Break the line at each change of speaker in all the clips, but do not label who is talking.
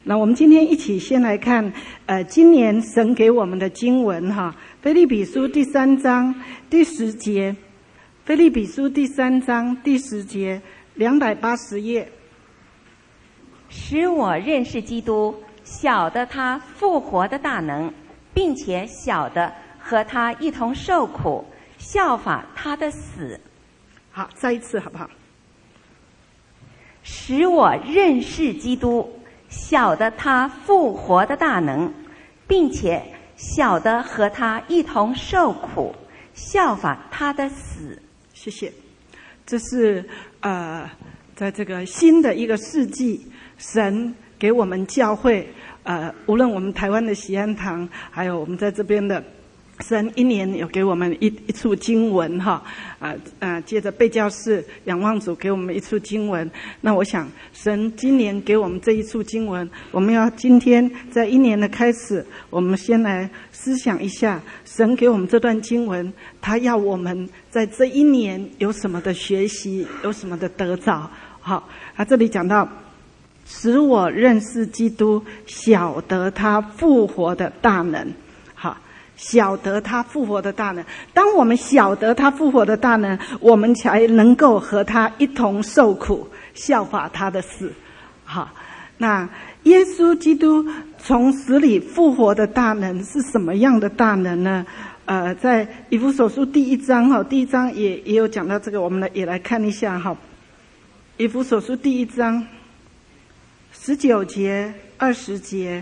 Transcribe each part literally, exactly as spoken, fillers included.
那我们今天一起先来看，呃，今年神给我们的经文哈，腓立比书第三章第十节，腓立比书第三章第十节，两百八十页。
使我认识基督，晓得他复活的大能，并且晓得和他一同受苦，效法他的死。
好，再一次好不好？
使我认识基督，晓得他复活的大能，并且晓得和他一同受苦，效法他的死。
谢谢。这是呃，在这个新的一个世纪，神给我们教会，呃，无论我们台湾的喜安堂，还有我们在这边的，神一年有给我们一一处经文哈，啊啊，接着贝教士仰望主给我们一处经文。那我想，神今年给我们这一处经文，我们要今天在一年的开始，我们先来思想一下，神给我们这段经文，他要我们在这一年有什么的学习，有什么的得着。好，他这里讲到，使我认识基督，晓得他复活的大能。好，晓得他复活的大能。当我们晓得他复活的大能，我们才能够和他一同受苦，效法他的死。好，那耶稣基督从死里复活的大能是什么样的大能呢？呃，在以弗所书第一章哈，第一章也也有讲到这个，我们来也来看一下哈。以弗所书第一章十九节、二十节，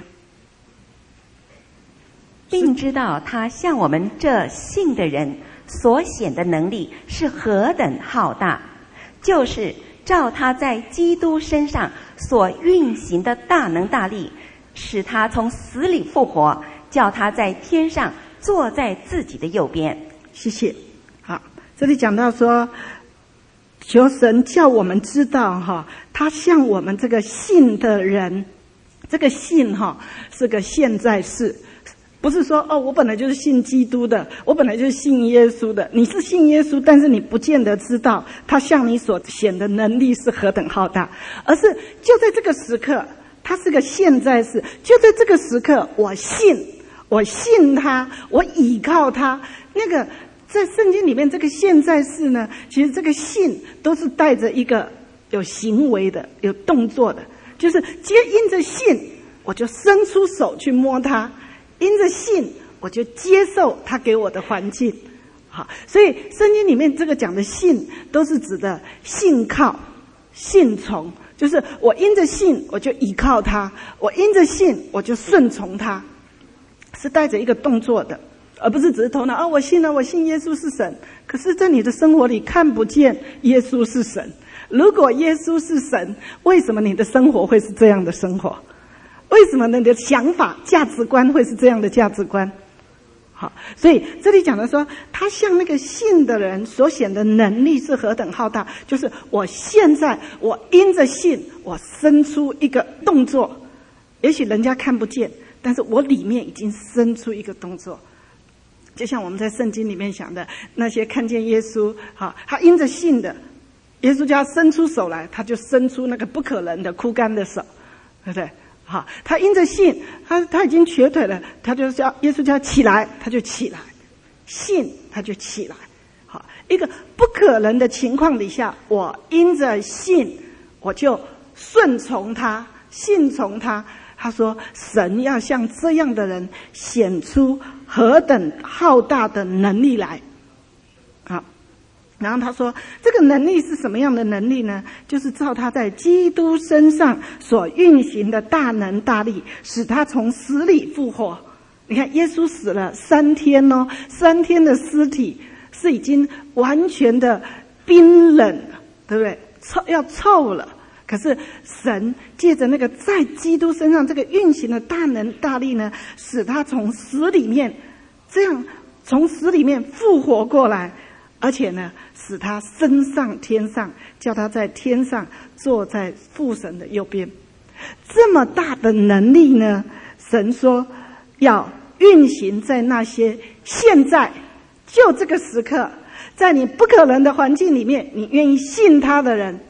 并知道他向我们这信的人所显的能力是何等浩大，就是照他在基督身上所运行的大能大力，使他从死里复活，叫他在天上坐在自己的右边。
谢谢。好，这里讲到说，求神叫我们知道哈，他向我们这个信的人，这个信哈是个现在式，不是说哦，我本来就是信基督的，我本来就是信耶稣的。你是信耶稣，但是你不见得知道他向你所显的能力是何等浩大，而是就在这个时刻，他是个现在式，就在这个时刻，我信，我信他，我倚靠他。那个在圣经里面，这个现在式呢，其实这个信都是带着一个有行为的、有动作的，就是接因着信，我就伸出手去摸它。因着信，我就接受他给我的环境。好，所以圣经里面这个讲的信，都是指的信靠、信从，就是我因着信，我就依靠他；我因着信，我就顺从他，是带着一个动作的，而不是只是头脑啊，我信了，我信耶稣是神。可是，在你的生活里看不见耶稣是神。如果耶稣是神，为什么你的生活会是这样的生活？为什么你的想法、价值观会是这样的价值观？好，所以这里讲的说，他向那个信的人所显的能力是何等浩大，就是我现在我因着信，我生出一个动作，也许人家看不见，但是我里面已经生出一个动作。就像我们在圣经里面讲的，那些看见耶稣，好，他因着信的，耶稣叫他伸出手来，他就伸出那个不可能的枯干的手，对不对？好，他因着信，他他已经瘸腿了，他就叫耶稣叫起来，他就起来，信他就起来。好，一个不可能的情况底下，我因着信，我就顺从他，信从他。他说，神要向这样的人显出何等浩大的能力来。好。然后他说，这个能力是什么样的能力呢？就是照他在基督身上所运行的大能大力，使他从死里复活。你看，耶稣死了三天哦，三天的尸体是已经完全的冰冷了，对不对？臭要臭了。可是神借着那个在基督身上这个运行的大能大力呢，使他从死里面这样从死里面复活过来。而且呢，使他升上天上，叫他在天上坐在父神的右边。这么大的能力呢，神说要运行在那些现在就这个时刻，在你不可能的环境里面，你愿意信他的人，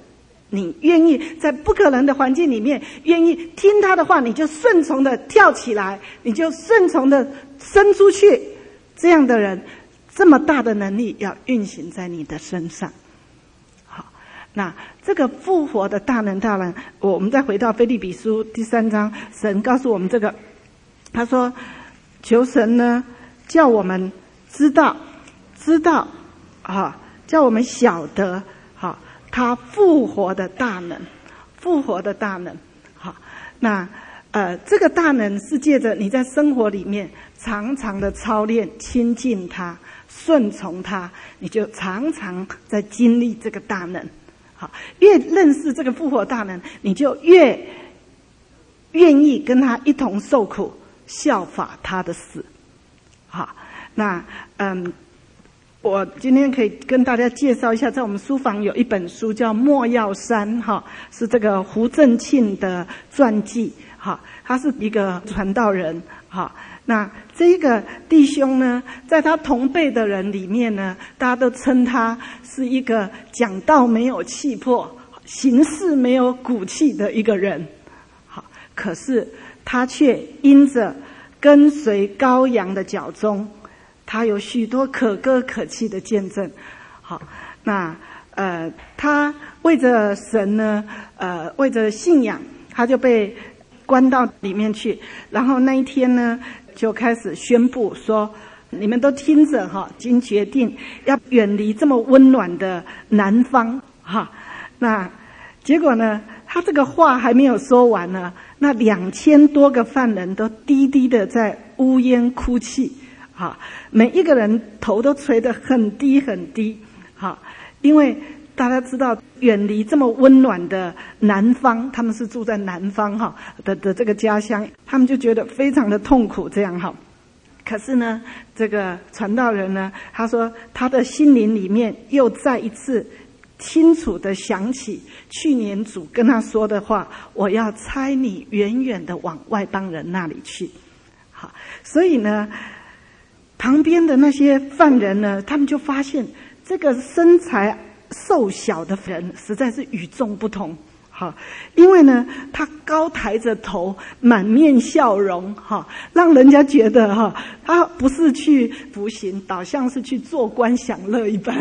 你愿意在不可能的环境里面，愿意听他的话，你就顺从的跳起来，你就顺从的伸出去。这样的人，这么大的能力要运行在你的身上。好，那这个复活的大能大能，我们再回到腓立比书第三章，神告诉我们这个，他说求神呢叫我们知道知道啊，叫我们晓得好他复活的大能，复活的大能。好，那呃这个大能是借着你在生活里面常常的操练，亲近他，顺从他，你就常常在经历这个大能。好，越认识这个复活大能，你就越愿意跟他一同受苦，效法他的死。好，那嗯，我今天可以跟大家介绍一下，在我们书房有一本书叫《莫要山》，哈，是这个胡正庆的传记，哈，他是一个传道人，哈。那这一个弟兄呢，在他同辈的人里面呢，大家都称他是一个讲道没有气魄，行事没有骨气的一个人。好，可是他却因着跟随羔羊的脚踪，他有许多可歌可泣的见证。好，那呃，他为着神呢，呃，为着信仰，他就被关到里面去。然后那一天呢，就开始宣布说：“你们都听着哈，已经决定要远离这么温暖的南方哈。”那结果呢，他这个话还没有说完呢，那两千多个犯人都低低的在呜咽哭泣，哈，每一个人头都垂得很低很低，哈，因为大家知道，远离这么温暖的南方，他们是住在南方哈的的这个家乡，他们就觉得非常的痛苦，这样哈。可是呢，这个传道人呢，他说他的心灵里面又再一次清楚的想起去年主跟他说的话：“我要差你远远的往外邦人那里去。”好，所以呢，旁边的那些犯人呢，他们就发现这个身材瘦小的人实在是与众不同。好，因为呢，他高抬着头，满面笑容，哈，让人家觉得哈，他不是去服刑，倒像是去做官享乐一般。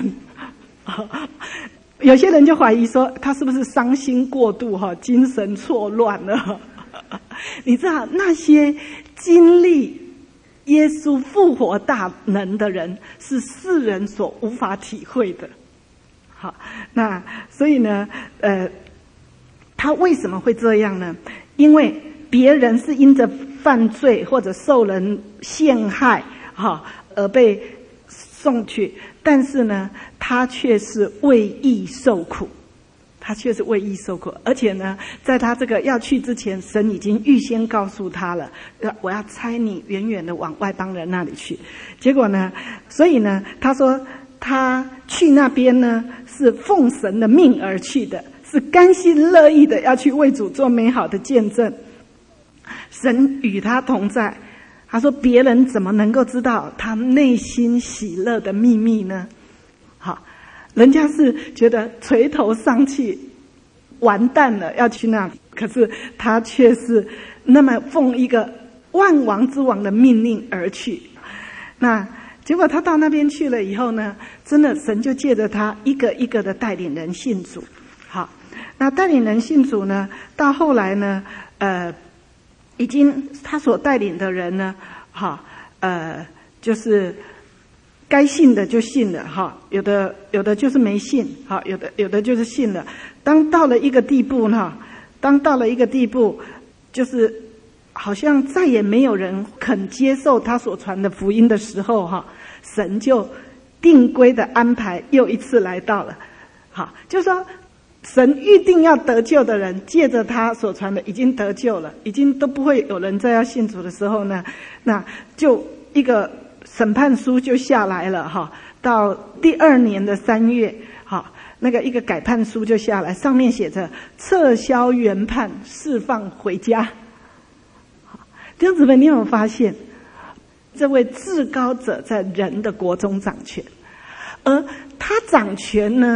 有些人就怀疑说，他是不是伤心过度，哈，精神错乱了？你知道，那些经历耶稣复活大能的人，是世人所无法体会的。好，那所以呢，呃。他为什么会这样呢？因为别人是因着犯罪或者受人陷害，哈，而被送去，但是呢，他却是为义受苦，他却是为义受苦，而且呢，在他这个要去之前，神已经预先告诉他了，我要差你远远的往外邦人那里去。结果呢，所以呢，他说他去那边呢，是奉神的命而去的。是甘心乐意的要去为主做美好的见证，神与他同在。他说别人怎么能够知道他内心喜乐的秘密呢？好，人家是觉得垂头丧气，完蛋了要去那里，可是他却是那么奉一个万王之王的命令而去。那结果他到那边去了以后呢，真的神就借着他一个一个的带领人信主。好，那带领人信主呢，到后来呢，呃，已经他所带领的人呢，哈，呃，就是该信的就信了，哈，有的有的就是没信，哈，有的有的就是信了。当到了一个地步呢，当到了一个地步，就是好像再也没有人肯接受他所传的福音的时候，哈，神就定规的安排又一次来到了，好，就是说。神预定要得救的人，借着他所传的已经得救了，已经都不会有人再要信主的时候呢，那就一个审判书就下来了哈。到第二年的三月，哈，那个一个改判书就下来，上面写着撤销原判，释放回家。弟兄姊妹，你有没有发现，这位至高者在人的国中掌权，而他掌权呢？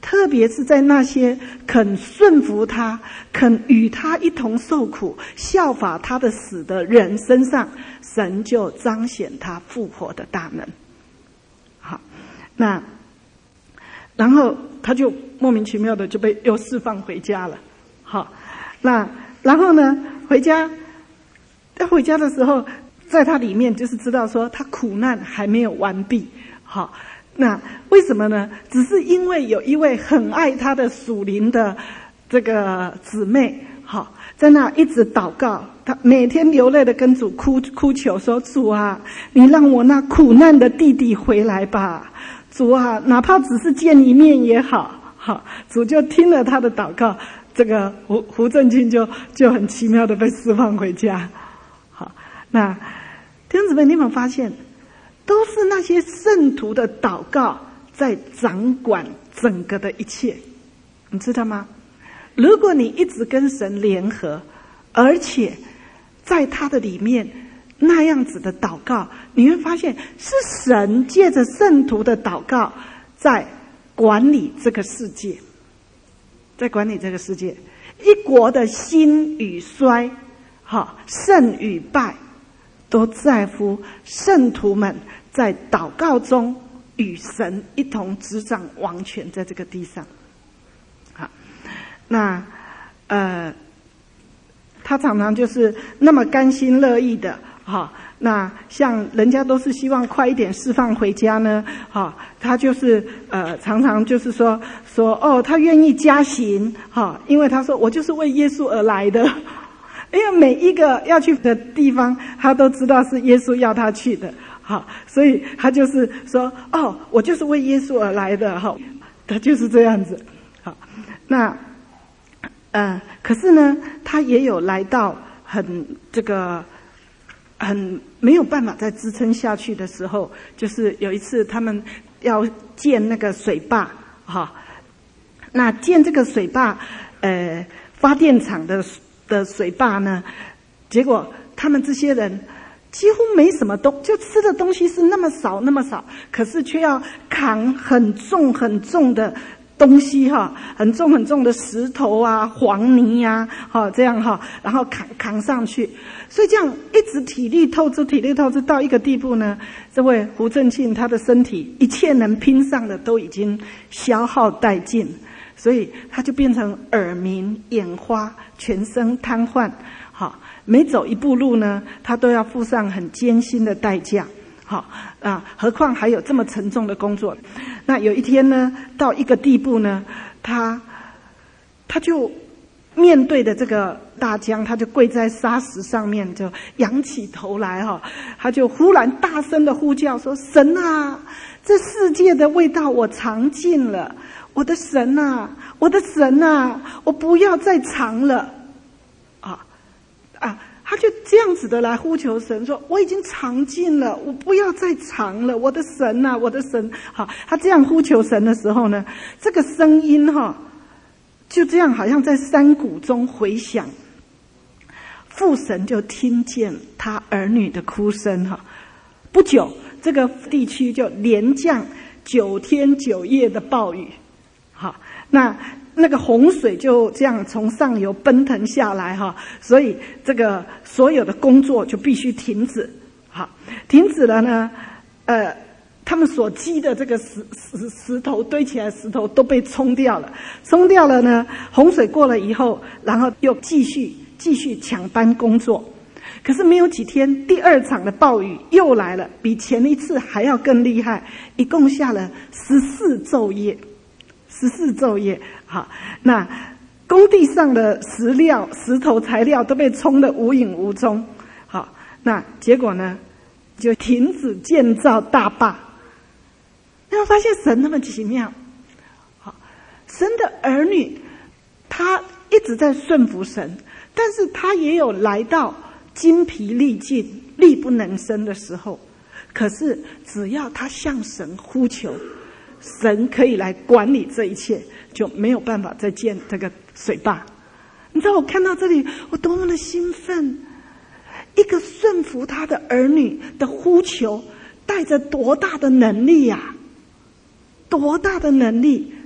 特别是在那些肯顺服他、肯与他一同受苦、效法他的死的人身上，神就彰显他复活的大能。好，那然后他就莫名其妙的就被又释放回家了。好，那然后呢，回家，他回家的时候，在他里面就是知道说他苦难还没有完毕。好，那为什么呢？只是因为有一位很爱他的属灵的这个姊妹，好，在那一直祷告，他每天流泪的跟主哭哭求说：“主啊，你让我那苦难的弟弟回来吧，主啊，哪怕只是见一面也好。”好，主就听了他的祷告，这个胡胡正庆就就很奇妙的被释放回家。好，那弟兄姊妹，你有没有发现？都是那些圣徒的祷告在掌管整个的一切，你知道吗？如果你一直跟神联合，而且在他的里面那样子的祷告，你会发现是神借着圣徒的祷告在管理这个世界，在管理这个世界。一国的兴与衰，好，胜与败，都在乎圣徒们在祷告中与神一同执掌王权在这个地上。好，那呃，他常常就是那么甘心乐意的，哈。那像人家都是希望快一点释放回家呢，哈，他就是呃常常就是说说哦，他愿意加刑，哈，因为他说我就是为耶稣而来的。因为每一个要去的地方，他都知道是耶稣要他去的，好，所以他就是说，哦，我就是为耶稣而来的，哈，他就是这样子，好，那，呃，可是呢，他也有来到很这个很没有办法再支撑下去的时候，就是有一次他们要建那个水坝，哈，那建这个水坝，呃，发电厂的。的水坝呢，结果他们这些人几乎没什么东，就吃的东西是那么少那么少，可是却要扛很重很重的东西哈，很重很重的石头啊、黄泥啊，哈这样哈，然后扛扛上去，所以这样一直体力透支，体力透支到一个地步呢，这位胡正庆他的身体一切能拼上的都已经消耗殆尽。所以他就变成耳鸣、眼花、全身瘫痪，好，每走一步路呢，他都要付上很艰辛的代价，好啊，何况还有这么沉重的工作。那有一天呢，到一个地步呢，他他就面对的这个大江，他就跪在沙石上面，就仰起头来哈，他就忽然大声的呼叫说：“神啊，这世界的味道我尝尽了。”我的神啊，我的神啊，我不要再尝了，啊啊！他就这样子的来呼求神，说我已经尝尽了，我不要再尝了，我的神啊，我的神！好，他这样呼求神的时候呢，这个声音哈，就这样好像在山谷中回响，父神就听见他儿女的哭声哈。不久，这个地区就连降九天九夜的暴雨。好，那那个洪水就这样从上游奔腾下来哈，所以这个所有的工作就必须停止。好，停止了呢，呃，他们所积的这个石石石头堆起来的石头都被冲掉了，冲掉了呢，洪水过了以后，然后又继续继续抢班工作。可是没有几天，第二场的暴雨又来了，比前一次还要更厉害，一共下了十四昼夜。十四昼夜，好，那工地上的石料、石头材料都被冲得无影无踪，好，那结果呢，就停止建造大坝。你会发现神那么奇妙，好，神的儿女，他一直在顺服神，但是他也有来到筋疲力尽、力不能生的时候，可是只要他向神呼求。神可以来管理这一切，就没有办法再建这个水坝。你知道我看到这里，我多么的兴奋！一个顺服他的儿女的呼求，带着多大的能力呀、啊！多大的能力！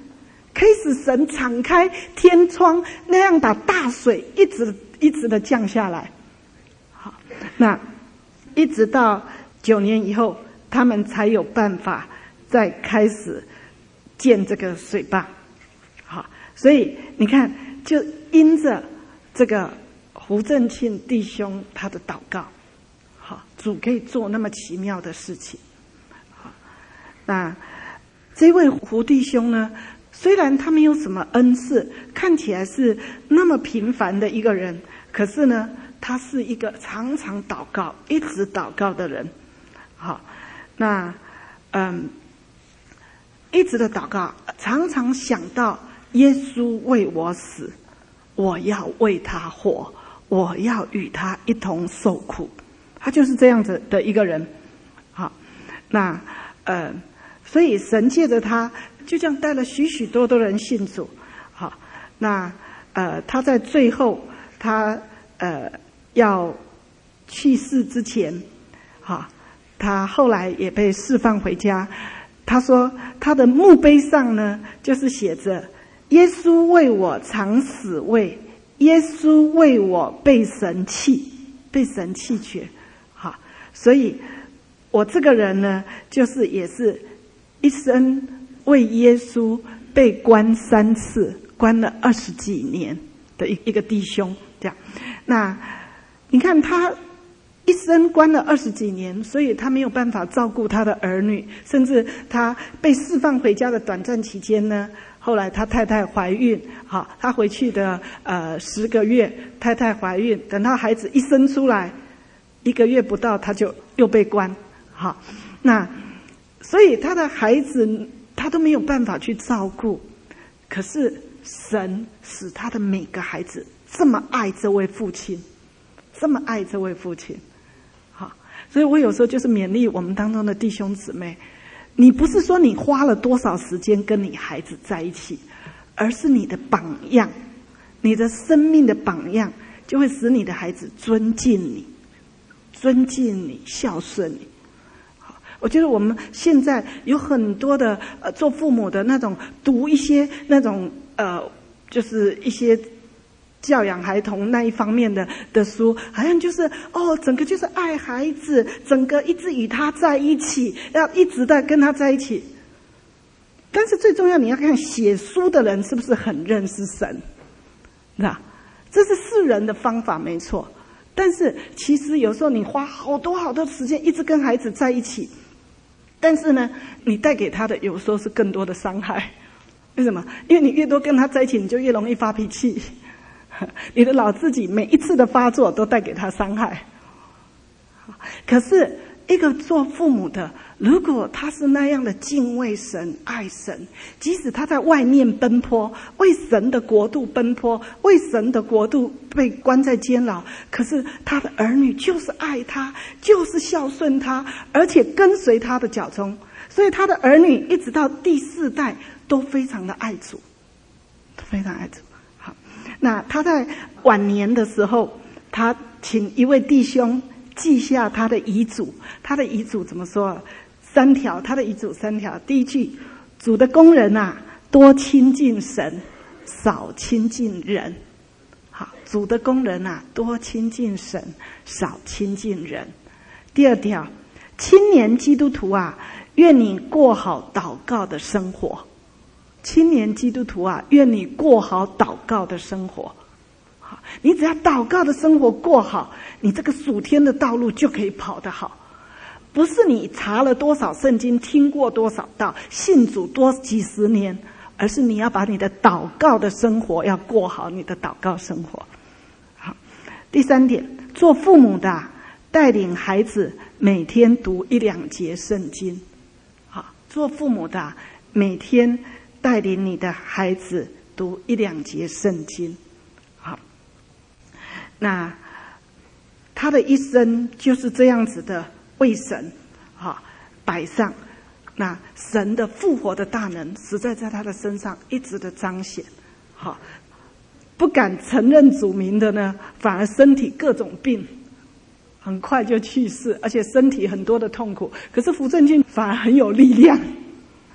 开始神敞开天窗，那样把大水一直一直的降下来。好，那一直到九年以后，他们才有办法再开始建这个水坝。好，所以你看，就因着这个胡正庆弟兄他的祷告，好，主可以做那么奇妙的事情。好，那这位胡弟兄呢，虽然他没有什么恩赐，看起来是那么平凡的一个人，可是呢，他是一个常常祷告、一直祷告的人。好，那嗯，一直的祷告，常常想到耶稣为我死，我要为他活，我要与他一同受苦。他就是这样子的一个人。好，那呃，所以神借着他，就这样带了许许多多人信主。好，那呃，他在最后，他呃要去世之前，好，他后来也被释放回家。他说他的墓碑上呢，就是写着耶稣为我尝死味，耶稣为我被神弃，被神弃绝。好，所以我这个人呢，就是也是一生为耶稣被关三次，关了二十几年的一一个弟兄。这样，那你看他一生关了二十几年，所以他没有办法照顾他的儿女，甚至他被释放回家的短暂期间呢，后来他太太怀孕，好，他回去的呃十个月，太太怀孕，等到孩子一生出来，一个月不到他就又被关，好，那所以他的孩子他都没有办法去照顾，可是神使他的每个孩子这么爱这位父亲，这么爱这位父亲。所以我有时候就是勉励我们当中的弟兄姊妹，你不是说你花了多少时间跟你孩子在一起，而是你的榜样，你的生命的榜样，就会使你的孩子尊敬你，尊敬你，孝顺你。我觉得我们现在有很多的呃做父母的那种读一些那种呃就是一些教养孩童那一方面的的书，好像就是哦，整个就是爱孩子，整个一直与他在一起，要一直的跟他在一起。但是最重要，你要看写书的人是不是很认识神，是吧？这是世人的方法没错，但是其实有时候你花好多好多时间一直跟孩子在一起，但是呢，你带给他的有时候是更多的伤害。为什么？因为你越多跟他在一起，你就越容易发脾气。你的老自己每一次的发作都带给他伤害。可是一个做父母的，如果他是那样的敬畏神、爱神，即使他在外面奔波，为神的国度奔波，为神的国度被关在监牢，可是他的儿女就是爱他，就是孝顺他，而且跟随他的脚踪，所以他的儿女一直到第四代都非常的爱主，非常爱主。那他在晚年的时候，他请一位弟兄记下他的遗嘱。他的遗嘱怎么说？三条，他的遗嘱三条。第一句，主的工人啊，多亲近神，少亲近人。好，主的工人啊，多亲近神，少亲近人。第二条，青年基督徒啊，愿你过好祷告的生活。青年基督徒啊，愿你过好祷告的生活。好，你只要祷告的生活过好，你这个属天的道路就可以跑得好。不是你查了多少圣经，听过多少道，信主多几十年，而是你要把你的祷告的生活要过好，你的祷告生活。好，第三点，做父母的带领孩子每天读一两节圣经。好，做父母的每天带领你的孩子读一两节圣经。好，那他的一生就是这样子的为神好摆上，那神的复活的大能实在在他的身上一直的彰显。好，不敢承认主名的呢，反而身体各种病，很快就去世，而且身体很多的痛苦。可是胡正庆反而很有力量。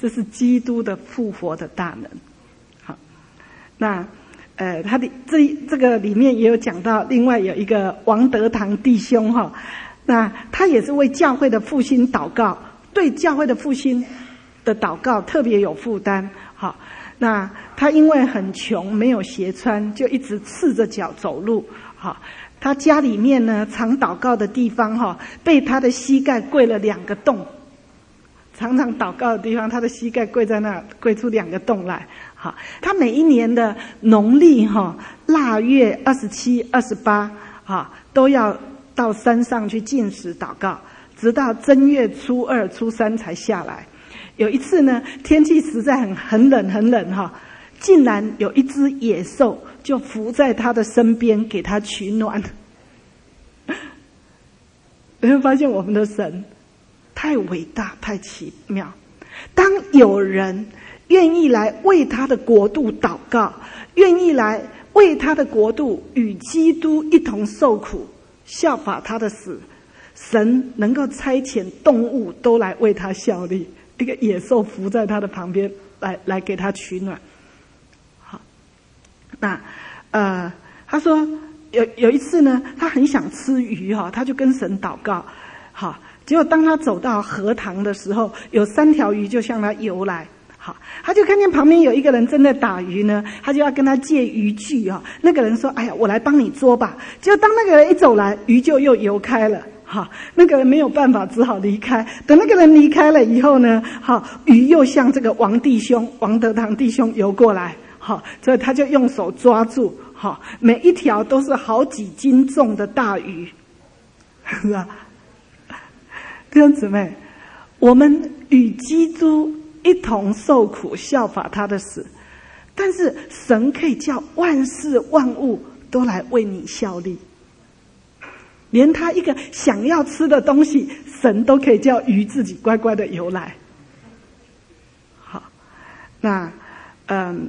这是基督的复活的大能。好，那呃，他的这这个里面也有讲到，另外有一个王德堂弟兄哈，那他也是为教会的复兴祷告，对教会的复兴的祷告特别有负担。好，那他因为很穷，没有鞋穿，就一直赤着脚走路。好，他家里面呢，常祷告的地方哈，被他的膝盖跪了两个洞。常常祷告的地方，他的膝盖跪在那，跪出两个洞来。好，他每一年的农历哈腊月二十七、二十八，哈都要到山上去禁食祷告，直到正月初二、初三才下来。有一次呢，天气实在很很冷很冷哈，竟然有一只野兽就伏在他的身边给他取暖。你会发现我们的神太伟大，太奇妙。当有人愿意来为他的国度祷告，愿意来为他的国度与基督一同受苦，效法他的死，神能够差遣动物都来为他效力。一个野兽伏在他的旁边，来来给他取暖。好，那呃，他说有有一次呢，他很想吃鱼哈，他就跟神祷告。好，结果当他走到河塘的时候，有三条鱼就向他游来。好，他就看见旁边有一个人正在打鱼呢，他就要跟他借渔具啊。那个人说：“哎呀，我来帮你捉吧。”结果当那个人一走来，鱼就又游开了。好，那个人没有办法，只好离开。等那个人离开了以后呢，好，鱼又向这个王弟兄、王德堂弟兄游过来。好，所以他就用手抓住。好，每一条都是好几斤重的大鱼，是吧？弟兄姊妹，我们与基督一同受苦，效法他的死，但是神可以叫万事万物都来为你效力，连他一个想要吃的东西，神都可以叫鱼自己乖乖的游来。好，那嗯，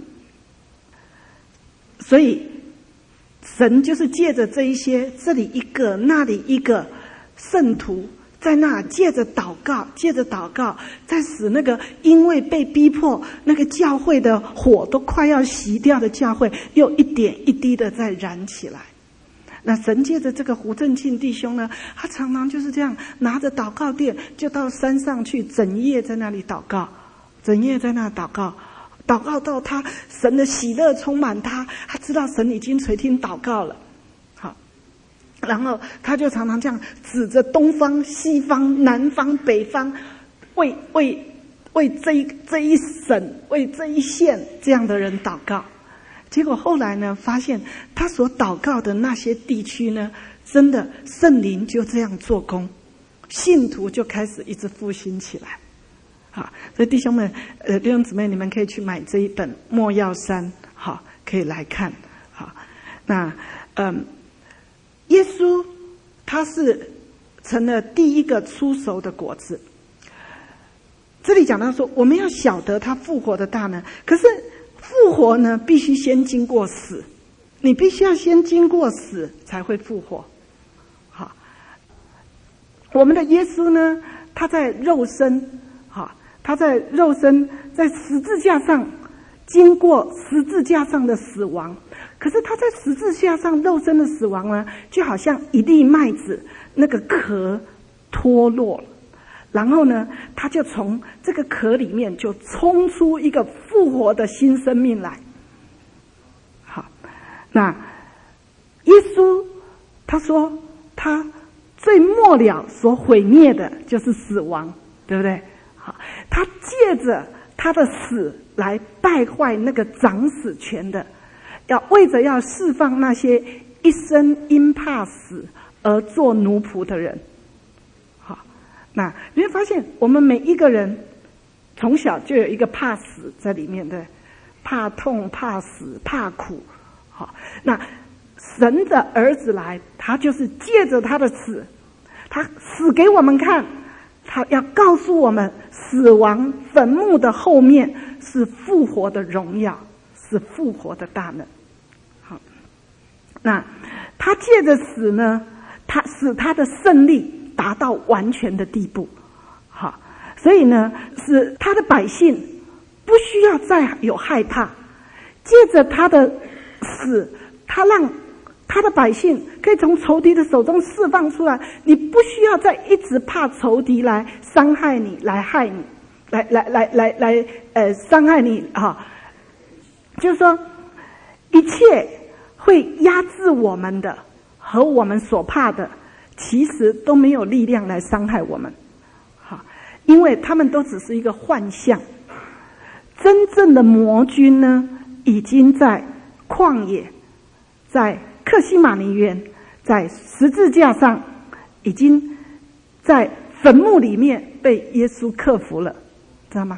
所以神就是借着这一些，这里一个那里一个圣徒在那借着祷告，借着祷告，在使那个因为被逼迫，那个教会的火都快要熄掉的教会，又一点一滴的在燃起来。那神借着这个胡正庆弟兄呢，他常常就是这样拿着祷告垫，就到山上去，整夜在那里祷告，整夜在那祷告，祷告到他神的喜乐充满他，他知道神已经垂听祷告了。然后他就常常这样指着东方、西方、南方、北方，为为为这一这一省、为这一县这样的人祷告。结果后来呢，发现他所祷告的那些地区呢，真的圣灵就这样做工，信徒就开始一直复兴起来。好，所以弟兄们、呃弟兄姊妹，你们可以去买这一本《莫要山》，好，可以来看。好，那嗯。耶稣他是成了第一个出熟的果子。这里讲到说，我们要晓得他复活的大能，可是复活呢，必须先经过死，你必须要先经过死才会复活。好，我们的耶稣呢，他在肉身，好，他在肉身在十字架上经过十字架上的死亡。可是他在十字架上肉身的死亡呢，就好像一粒麦子那个壳脱落了，然后呢，他就从这个壳里面就冲出一个复活的新生命来。好，那耶稣他说他最末了所毁灭的就是死亡，对不对？好，他借着他的死来败坏那个掌死权的，要为着要释放那些一生因怕死而做奴仆的人。好，那你会发现我们每一个人从小就有一个怕死在里面的，怕痛、怕死、怕苦。好，那神的儿子来，他就是借着他的死，他死给我们看，他要告诉我们，死亡坟墓的后面是复活的荣耀，是复活的大能。好，那他借着死呢，他使他的胜利达到完全的地步。好， 所以呢，使他的百姓不需要再有害怕。借着他的死，他让他的百姓可以从仇敌的手中释放出来。你不需要再一直怕仇敌来伤害你，来害你，来来来来来呃伤害你哈。就是说，一切会压制我们的和我们所怕的，其实都没有力量来伤害我们。好，因为他们都只是一个幻象。真正的魔军呢，已经在旷野，在客西马尼园，在十字架上，已经在坟墓里面被耶稣克服了，知道吗？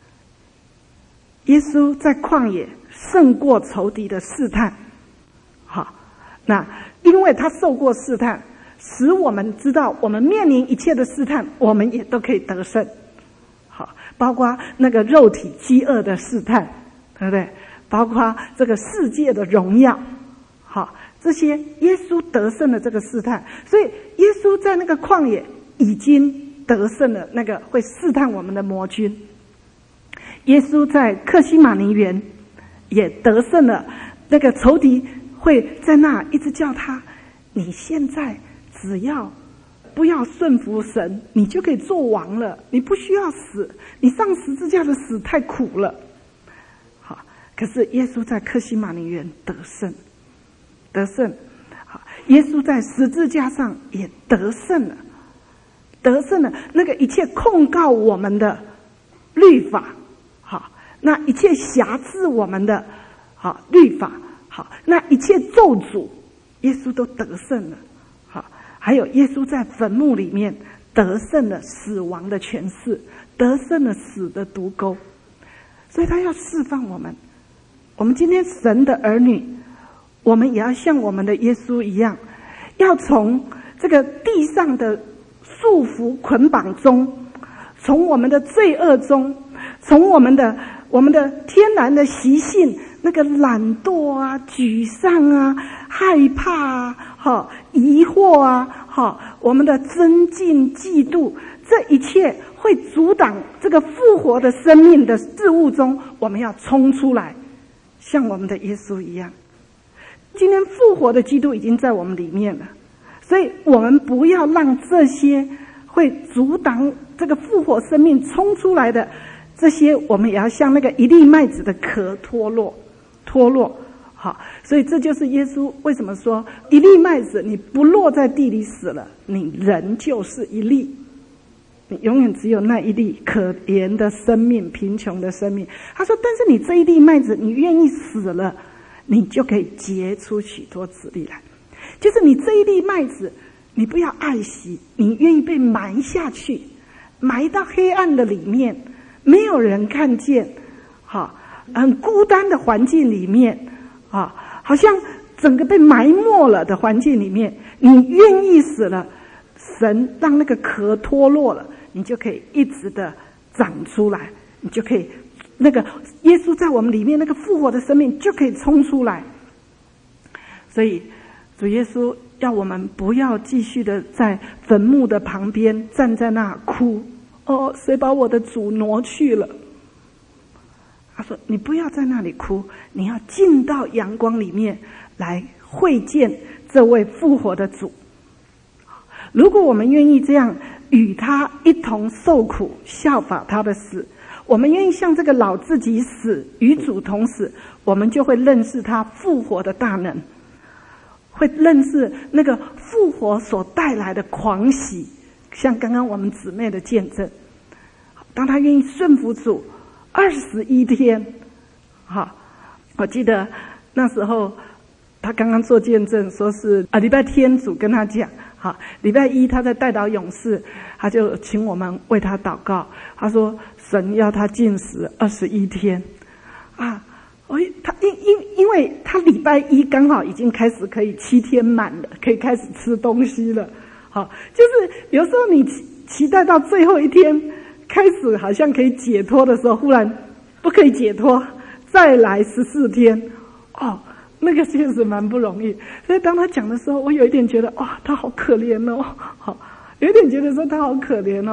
耶稣在旷野胜过仇敌的试探。好，那因为他受过试探，使我们知道我们面临一切的试探，我们也都可以得胜。好，包括那个肉体饥饿的试探，对不对？包括这个世界的荣耀，好，这些耶稣得胜了这个试探。所以耶稣在那个旷野已经得胜了那个会试探我们的魔军。耶稣在客西马尼园也得胜了那个仇敌会在那一直叫他，你现在只要不要顺服神，你就可以做王了，你不需要死，你上十字架的死太苦了。好，可是耶稣在客西马尼园得胜，得胜。好，耶稣在十字架上也得胜了，得胜了那个一切控告我们的律法。好，那一切辖制我们的好律法，好，那一切咒诅，耶稣都得胜了。好，还有耶稣在坟墓里面得胜了死亡的权势，得胜了死的毒钩，所以他要释放我们。我们今天神的儿女，我们也要像我们的耶稣一样，要从这个地上的束缚捆绑中，从我们的罪恶中，从我们的我们的天然的习性，那个懒惰啊、沮丧啊、害怕啊、好疑惑啊、好我们的增进、嫉妒，这一切会阻挡这个复活的生命的事物中，我们要冲出来，像我们的耶稣一样。今天复活的基督已经在我们里面了，所以我们不要让这些会阻挡这个复活生命冲出来的这些，我们也要像那个一粒麦子的壳脱落，脱落。好，所以这就是耶稣为什么说一粒麦子你不落在地里死了，你人就是一粒，你永远只有那一粒可怜的生命，贫穷的生命。他说，但是你这一粒麦子你愿意死了，你就可以结出许多子粒来。就是你这一粒麦子你不要爱惜，你愿意被埋下去，埋到黑暗的里面，没有人看见，好，很孤单的环境里面，啊，好像整个被埋没了的环境里面，你愿意死了，神让那个壳脱落了，你就可以一直的长出来，你就可以那个耶稣在我们里面那个复活的生命就可以冲出来。所以主耶稣要我们不要继续的在坟墓的旁边站在那哭，哦，谁把我的主挪去了？他说你不要在那里哭，你要进到阳光里面来会见这位复活的主。如果我们愿意这样与他一同受苦，效法他的死，我们愿意向这个老自己死，与主同死，我们就会认识他复活的大能，会认识那个复活所带来的狂喜，像刚刚我们姊妹的见证。当他愿意顺服主二十一天，好，我记得那时候他刚刚做见证，说是啊礼拜天主跟他讲，好，礼拜一他在代祷勇士，他就请我们为他祷告。他说神要他禁食二十一天，啊，我他因因因为他礼拜一刚好已经开始可以七天满了，可以开始吃东西了。好，就是有时候你期期待到最后一天开始好像可以解脱的时候，忽然不可以解脱，再来十四天，哦，那个确实蛮不容易。所以当他讲的时候，我有一点觉得哇，他好可怜哦，好，有一点觉得说他好可怜哦，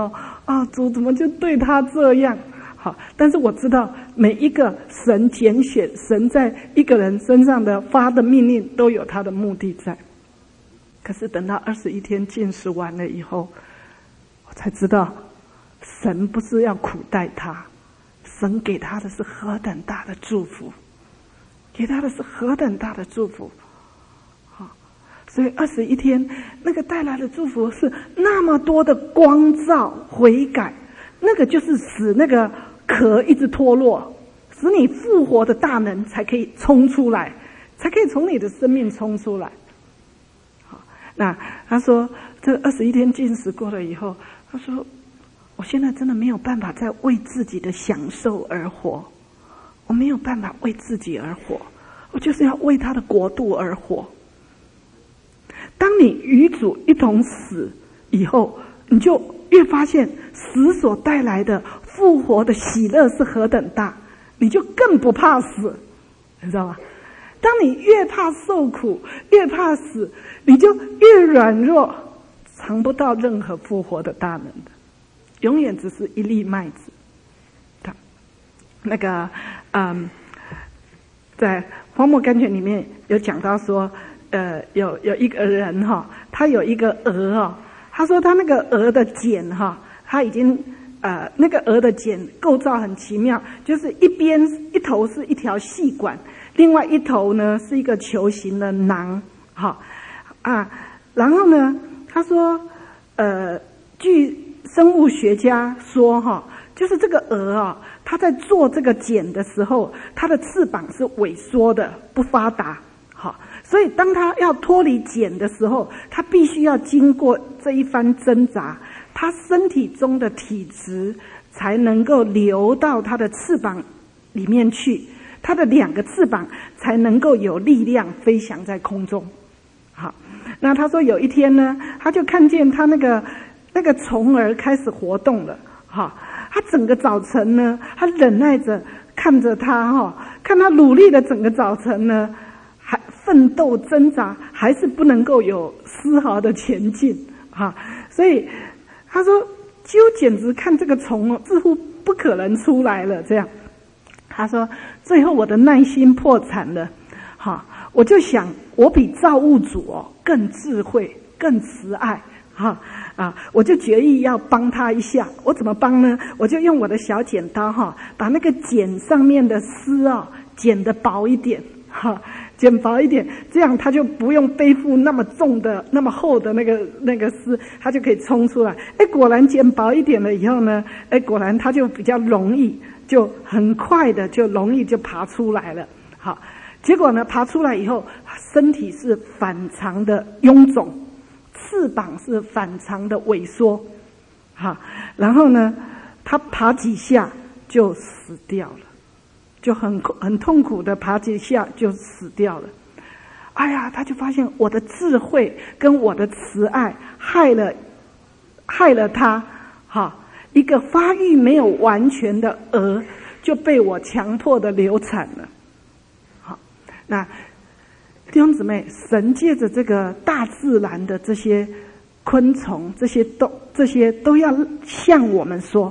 啊，主怎么就对他这样？好，但是我知道每一个神拣选、神在一个人身上的发的命令都有他的目的在。可是等到二十一天禁食完了以后，我才知道，神不是要苦待他，神给他的是何等大的祝福，给他的是何等大的祝福。好，所以二十一天那个带来的祝福是那么多的光照、悔改，那个就是使那个壳一直脱落，使你复活的大能才可以冲出来，才可以从你的生命冲出来。好，那他说这二十一天禁食过了以后，他说我现在真的没有办法再为自己的享受而活，我没有办法为自己而活，我就是要为他的国度而活。当你与主一同死以后，你就越发现死所带来的复活的喜乐是何等大，你就更不怕死，你知道吗？当你越怕受苦，越怕死，你就越软弱，尝不到任何复活的大能的，永远只是一粒麦子。那个，嗯，在荒漠甘泉里面有讲到说，呃，有有一个人哈，他有一个鹅哦，他说他那个鹅的茧哈，他已经。呃，那个鹅的茧构造很奇妙，就是一边一头是一条细管，另外一头呢是一个球形的囊，哈啊，然后呢，他说，呃，据生物学家说哈，就是这个鹅啊，它在做这个茧的时候，它的翅膀是萎缩的，不发达，哈，所以当它要脱离茧的时候，它必须要经过这一番挣扎。他身体中的体质才能够流到他的翅膀里面去，他的两个翅膀才能够有力量飞翔在空中。好，那他说有一天呢，他就看见他那个那个虫儿开始活动了。哈，他整个早晨呢，他忍耐着看着他哈，看他努力的整个早晨呢，还奋斗挣扎，还是不能够有丝毫的前进。哈，所以。他说：“就简直看这个虫哦，似乎不可能出来了。”这样，他说：“最后我的耐心破产了，哈，我就想，我比造物主哦更智慧、更慈爱，哈啊，我就决意要帮他一下。我怎么帮呢？我就用我的小剪刀哈，把那个茧上面的丝啊剪得薄一点，哈。”剪薄一点，这样他就不用背负那么重的、那么厚的那个那个丝，他就可以冲出来。哎，果然剪薄一点了以后呢，哎，果然他就比较容易，就很快的就容易就爬出来了。好，结果呢，爬出来以后，身体是反常的臃肿，翅膀是反常的萎缩，好，然后呢，他爬几下就死掉了。就很很痛苦的爬几下就死掉了。哎呀，他就发现我的智慧跟我的慈爱害了害了他，哈，一个发育没有完全的鹅就被我强迫的流产了。好，那弟兄姊妹，神借着这个大自然的这些昆虫，这些都这些都要向我们说。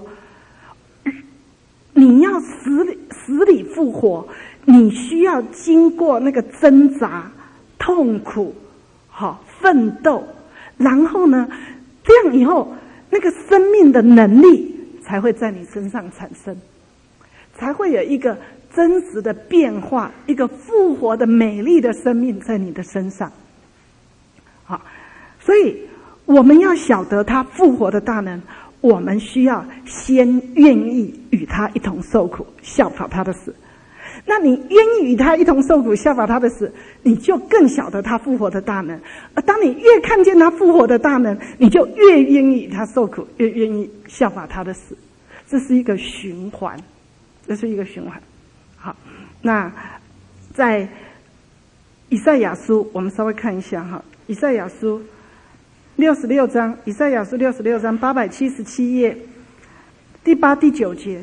你要死里死里复活，你需要经过那个挣扎、痛苦、好奋斗，然后呢，这样以后那个生命的能力才会在你身上产生，才会有一个真实的变化，一个复活的美丽的生命在你的身上。好，所以我们要晓得他复活的大能。我们需要先愿意与他一同受苦，效法他的死。那你愿意与他一同受苦，效法他的死，你就更晓得他复活的大能。而当你越看见他复活的大能，你就越愿意与他受苦，越愿意效法他的死。这是一个循环，这是一个循环。好，那在以赛亚书，我们稍微看一下哈，以赛亚书。六十六章，以赛亚书六十六章八百七十七页，第八、第九节。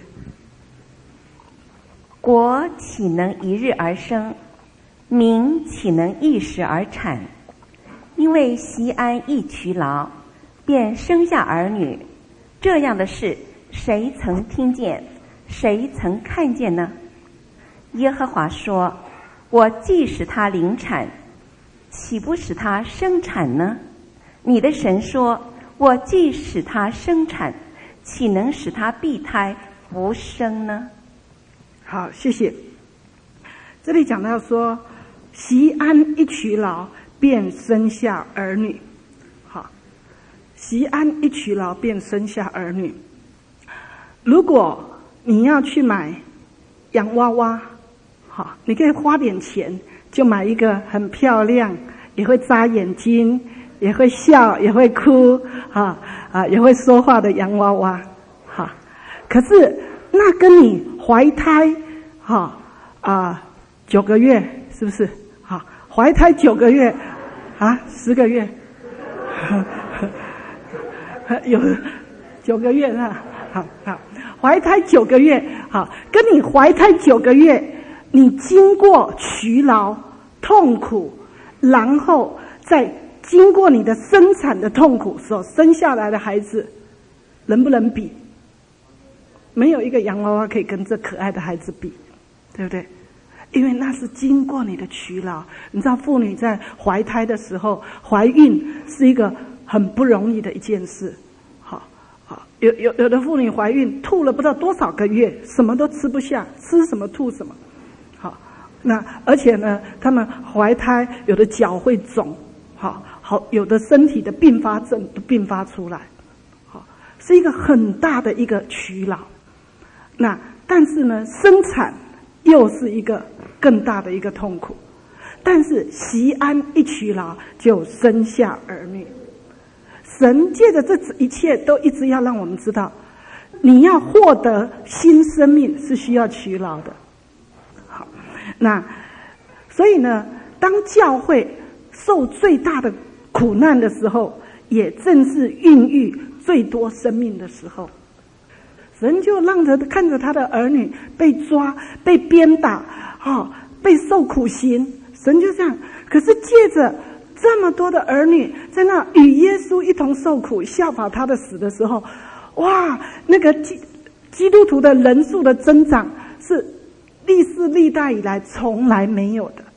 国岂能一日而生？民岂能一时而产？因为锡安一劬劳，便生下儿女， 这样的事，谁曾听见？谁曾看见呢？耶和华说：我既使他临产，岂不使他生产呢？你的神说：我既使他生产，岂能使他闭胎不生呢？
好，谢谢。这里讲到说，习安一劬劳，便生下儿女。好，习安一劬劳，便生下儿女。如果你要去买洋娃娃，好，你可以花点钱就买一个很漂亮，也会眨眼睛，也会笑，也会哭，啊啊，也会说话的洋娃娃，好。可是那跟你怀胎，哈啊九个月，是不是？好，怀胎九个月，啊十个月，有九个月啊，好好，怀胎九个月，好，跟你怀胎九个月，你经过劬劳痛苦，然后再经过你的生产的痛苦所生下来的孩子，能不能比？没有一个洋娃娃可以跟这可爱的孩子比，对不对？因为那是经过你的劬劳。你知道妇女在怀胎的时候，怀孕是一个很不容易的一件事。好，好，有有有的妇女怀孕吐了不知道多少个月，什么都吃不下，吃什么吐什么。好，那而且呢，他们怀胎有的脚会肿，好好，有的身体的并发症都并发出来，好，是一个很大的一个劬劳。那但是呢，生产又是一个更大的一个痛苦。但是习安一劬劳，就生下儿女。神借着这一切都一直要让我们知道，你要获得新生命是需要劬劳的。好，那所以呢，当教会受最大的苦难的时候，也正是孕育最多生命的时候。神就让着看着他的儿女被抓、被鞭打，哦，被受苦刑。神就这样，可是借着这么多的儿女在那与耶稣一同受苦，效法他的死的时候，哇，那个基基督徒的人数的增长是历世历代以来从来没有的。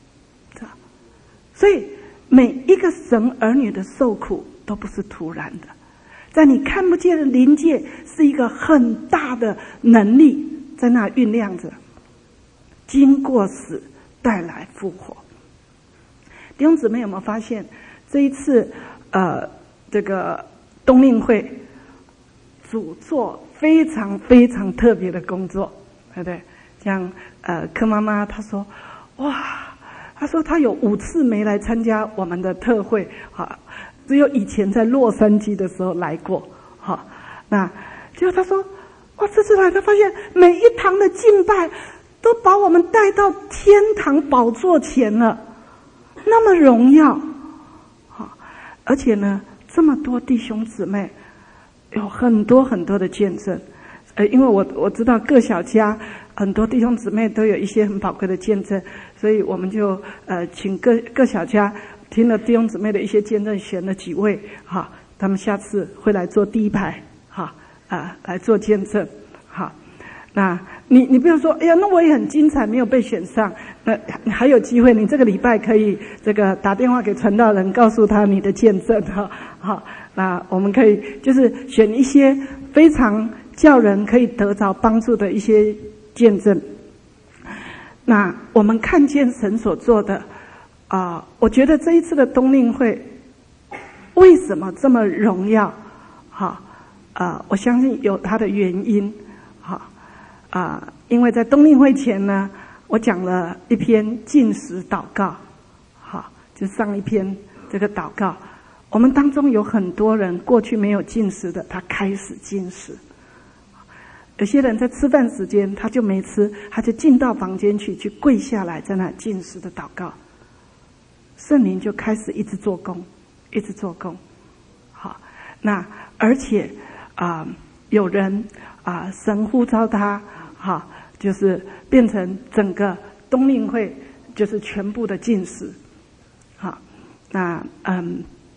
所以每一个神儿女的受苦都不是突然的。在你看不见的临界，是一个很大的能力在那酝酿着，经过死带来复活。弟兄姊妹有没有发现，这一次呃这个冬令会主做非常非常特别的工作，对不对？像呃柯妈妈她说，哇，她说她有五次没来参加我们的特会啊。只有以前在洛杉矶的时候来过，好，那结果他说，哇，这次来他发现每一堂的敬拜都把我们带到天堂宝座前了，那么荣耀，好，而且呢，这么多弟兄姊妹，有很多很多的见证，呃，因为我我知道各小家很多弟兄姊妹都有一些很宝贵的见证，所以我们就呃请各各小家。听了弟兄姊妹的一些见证，选了几位哈，他们下次会来做第一排哈啊，来做见证哈。那你你不要说，哎呀，那我也很精彩，没有被选上，那还有机会，你这个礼拜可以这个打电话给传道人，告诉他你的见证哈。好，那我们可以就是选一些非常叫人可以得着帮助的一些见证。那我们看见神所做的。啊、呃，我觉得这一次的冬令会为什么这么荣耀？哈，啊、呃，我相信有它的原因。哈，啊、呃，因为在冬令会前呢，我讲了一篇禁食祷告，哈，就上一篇这个祷告。我们当中有很多人过去没有禁食的，他开始禁食。有些人在吃饭时间他就没吃，他就进到房间去，去跪下来在那禁食的祷告。圣灵就开始一直做工，一直做工。好，那而且啊、呃，有人啊、呃，神呼召他，哈，就是变成整个冬令会就是全部的禁食。好，那嗯，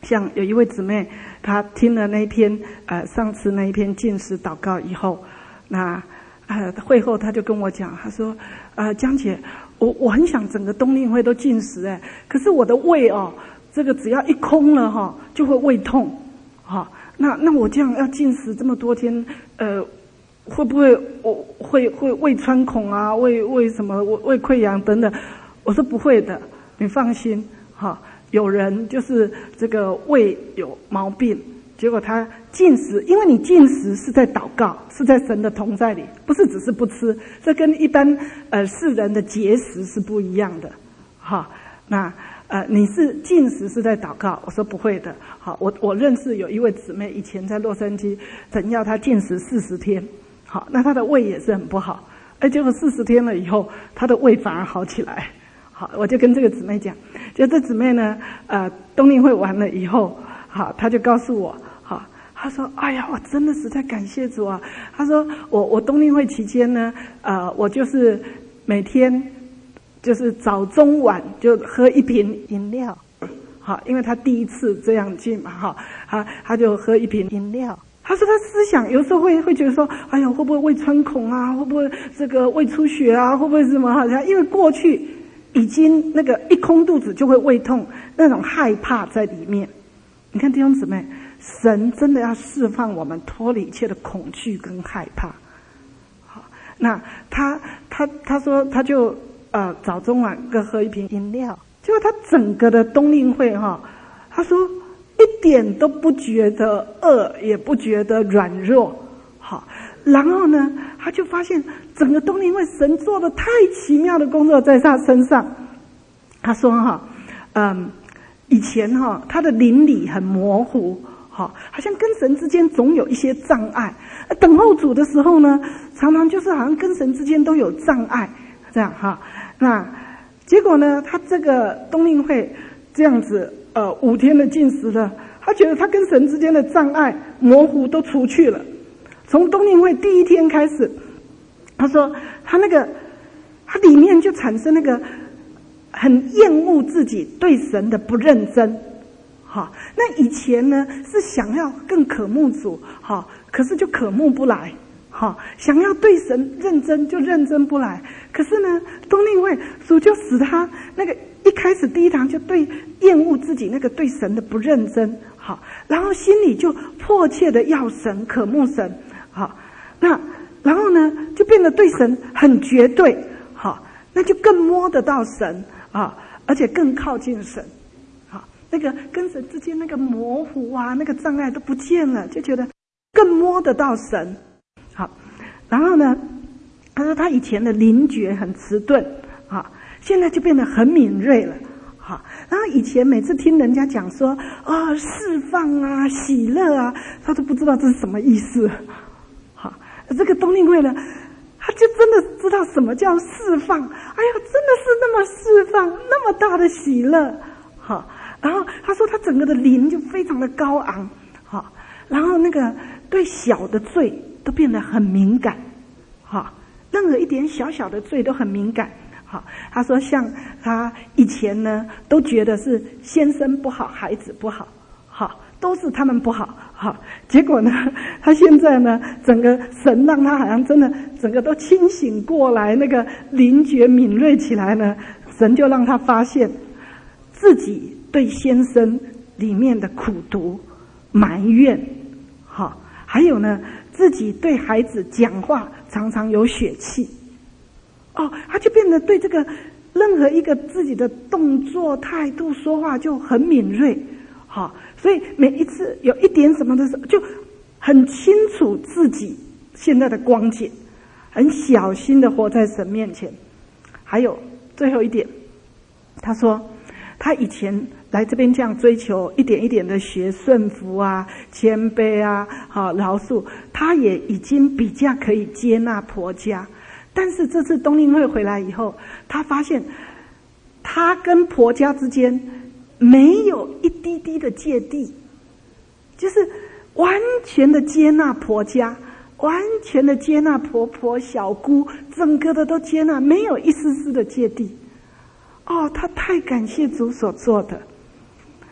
像有一位姊妹，她听了那一篇呃上次那一篇禁食祷告以后，那呃会后她就跟我讲，她说呃江姐，我我很想整个冬令会都禁食哎，可是我的胃哦，这个只要一空了哈、哦，就会胃痛，哈、哦，那那我这样要禁食这么多天，呃。会不会我会会胃穿孔啊，胃胃什么胃胃溃疡等等？我说不会的，你放心哈。有人就是这个胃有毛病，结果他禁食，因为你禁食是在祷告，是在神的同在里，不是只是不吃，这跟一般呃世人的节食是不一样的哈。那呃你是禁食是在祷告，我说不会的。好，我我认识有一位姊妹，以前在洛杉矶，神要她禁食四十天。好，那他的胃也是很不好，哎，结果四十天了以后，他的胃反而好起来。好，我就跟这个姊妹讲，就这姊妹呢，呃，冬令会完了以后，好，她就告诉我，好，她说，哎呀，我真的实在感谢主啊。她说，我我冬令会期间呢，呃，我就是每天就是早中晚就喝一瓶饮料，好，因为她第一次这样进嘛，哈，她她就喝一瓶饮料。他说他思想有时候会会觉得说，哎呀，会不会胃穿孔啊？会不会这个胃出血啊？会不会什么？好像因为过去已经那个一空肚子就会胃痛，那种害怕在里面。你看弟兄姊妹，神真的要释放我们脱离一切的恐惧跟害怕。好，那他他他说他就呃早中晚各喝一瓶饮料，结果他整个的冬令会哈，他说。一点都不觉得饿，也不觉得软弱，好，然后呢，他就发现整个冬令会神做的太奇妙的工作在他身上。他说哈，嗯，以前哈他的灵里很模糊，好，好像跟神之间总有一些障碍。等候主的时候呢，常常就是好像跟神之间都有障碍，这样哈。那结果呢，他这个冬令会这样子。呃，五天的禁食了，他觉得他跟神之间的障碍模糊都除去了。从冬令会第一天开始，他说他那个他里面就产生那个很厌恶自己对神的不认真。好，那以前呢是想要更渴慕主，好，可是就渴慕不来。好，想要对神认真就认真不来。可是呢，冬令会主就使他那个。一开始第一堂就对厌恶自己那个对神的不认真，好，然后心里就迫切的要神，渴慕神，好，那然后呢就变得对神很绝对，好，那就更摸得到神啊，而且更靠近神，好，那个跟神之间那个模糊啊，那个障碍都不见了，就觉得更摸得到神，好，然后呢，他说他以前的灵觉很迟钝，啊。现在就变得很敏锐了，好。然后以前每次听人家讲说啊、哦、释放啊喜乐啊，他都不知道这是什么意思，好。这个冬令会呢，他就真的知道什么叫释放，哎呀，真的是那么释放，那么大的喜乐，好。然后他说他整个的灵就非常的高昂，好。然后那个对小的罪都变得很敏感，好，任何一点小小的罪都很敏感。好，他说像他以前呢都觉得是先生不好，孩子不好，好，都是他们不好，好，结果呢他现在呢整个神让他好像真的整个都清醒过来，那个灵觉敏锐起来呢，神就让他发现自己对先生里面的苦毒埋怨，好，还有呢自己对孩子讲话常常有血气。哦，他就变得对这个任何一个自己的动作、态度、说话就很敏锐，好，所以每一次有一点什么的时候，就很清楚自己现在的光景，很小心的活在神面前。还有最后一点，他说他以前来这边这样追求一点一点的学顺服啊、谦卑啊、好饶恕，他也已经比较可以接纳婆家。但是这次冬令会回来以后，他发现他跟婆家之间没有一滴滴的芥蒂，就是完全的接纳婆家，完全的接纳婆婆小姑，整个的都接纳，没有一丝丝的芥蒂。哦，他太感谢主所做的。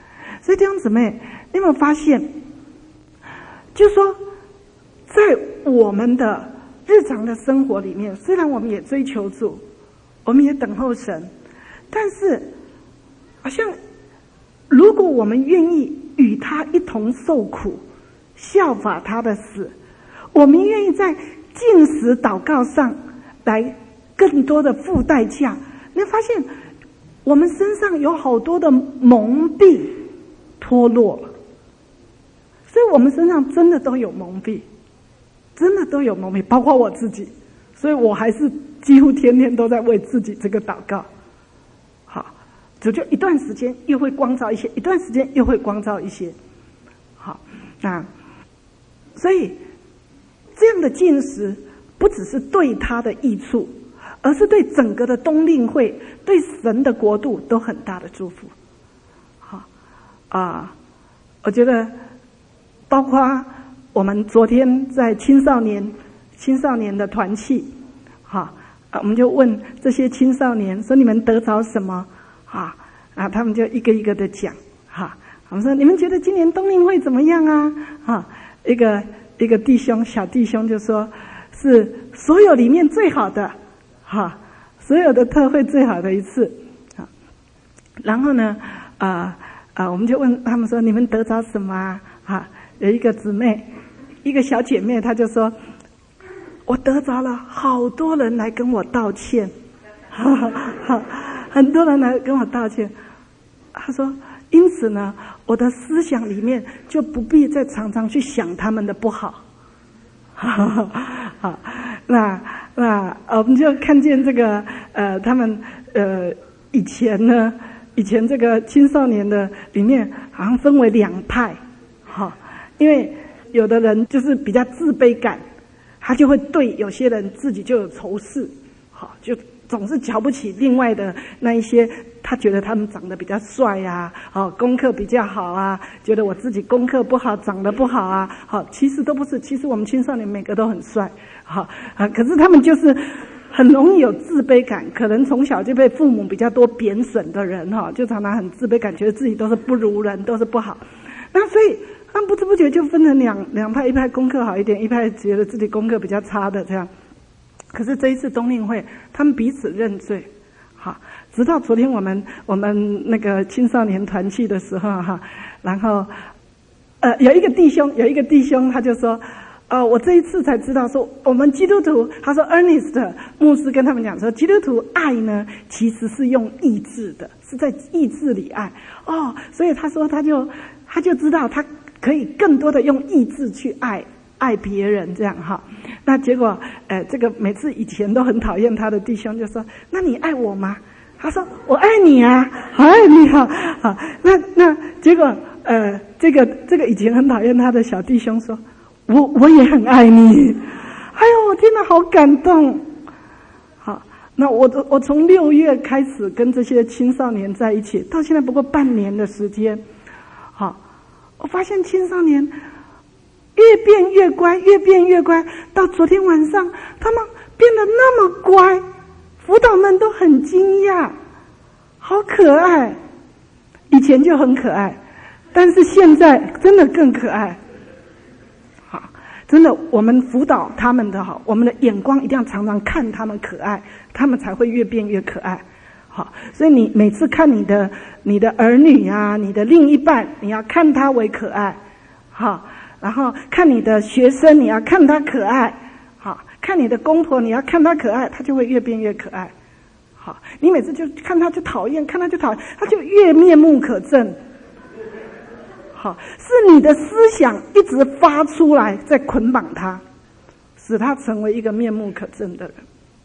所以弟兄姊妹，你有没有发现，就是说，在我们的日常的生活里面，虽然我们也追求主，我们也等候神，但是好像如果我们愿意与他一同受苦，效法他的死，我们愿意在禁食祷告上来更多的付代价，你会发现我们身上有好多的蒙蔽脱落了。所以我们身上真的都有蒙蔽，真的都有蒙蔽，包括我自己。所以我还是几乎天天都在为自己这个祷告。好，主就一段时间又会光照一些，一段时间又会光照一些。好，那所以这样的禁食不只是对他的益处，而是对整个的冬令会、对神的国度都很大的祝福。好啊，我觉得包括我们昨天在青少年青少年的团契，哈啊，我们就问这些青少年说：“你们得着什么？”哈啊，他们就一个一个的讲。哈，我们说：“你们觉得今年冬令会怎么样啊？”哈，一个一个弟兄小弟兄就说：“是所有里面最好的，哈，所有的特会最好的一次。”啊，然后呢，啊、呃、啊，我们就问他们说：“你们得着什么啊？”哈，有一个姊妹，一个小姐妹，她就说：“我得着了好多人来跟我道歉，哈哈哈，很多人来跟我道歉。”她说：“因此呢，我的思想里面就不必再常常去想他们的不好。”哈哈哈，好，那那我们就看见这个呃，他们呃以前呢，以前这个青少年的里面好像分为两派，哈，因为有的人就是比较自卑感，他就会对有些人自己就有仇视，好，就总是瞧不起另外的那一些，他觉得他们长得比较帅啊，哦，功课比较好啊，觉得我自己功课不好，长得不好啊，好，其实都不是，其实我们青少年每个都很帅，好啊，可是他们就是很容易有自卑感，可能从小就被父母比较多贬损的人哈，就常常很自卑感，觉得自己都是不如人，都是不好，那所以他们不知不觉就分成两两派，一派功课好一点，一派觉得自己功课比较差的这样。可是这一次冬令会，他们彼此认罪，好，直到昨天我们我们那个青少年团契的时候哈，然后呃有一个弟兄有一个弟兄他就说，呃我这一次才知道说我们基督徒，他说 Ernest 牧师跟他们讲说，基督徒爱呢其实是用意志的，是在意志里爱哦，所以他说他就他就知道他可以更多的用意志去爱爱别人这样哈。那结果呃这个每次以前都很讨厌他的弟兄就说，那你爱我吗？他说我爱你啊，好爱你啊，好，那那结果呃这个这个以前很讨厌他的小弟兄说，我我也很爱你，哎呦我听了好感动。好，那我我从六月开始跟这些青少年在一起，到现在不过半年的时间，好，我发现青少年越变越乖，越变越乖，到昨天晚上他们变得那么乖，辅导们都很惊讶，好可爱，以前就很可爱，但是现在真的更可爱。好，真的我们辅导他们的好，我们的眼光一定要常常看他们可爱，他们才会越变越可爱。好，所以你每次看你的你的儿女啊，你的另一半，你要看他为可爱。好，然后看你的学生，你要看他可爱。好，看你的公婆，你要看他可爱，他就会越变越可爱。好，你每次就看他就讨厌，看他就讨厌，他就越面目可憎。好，是你的思想一直发出来，在捆绑他，使他成为一个面目可憎的人。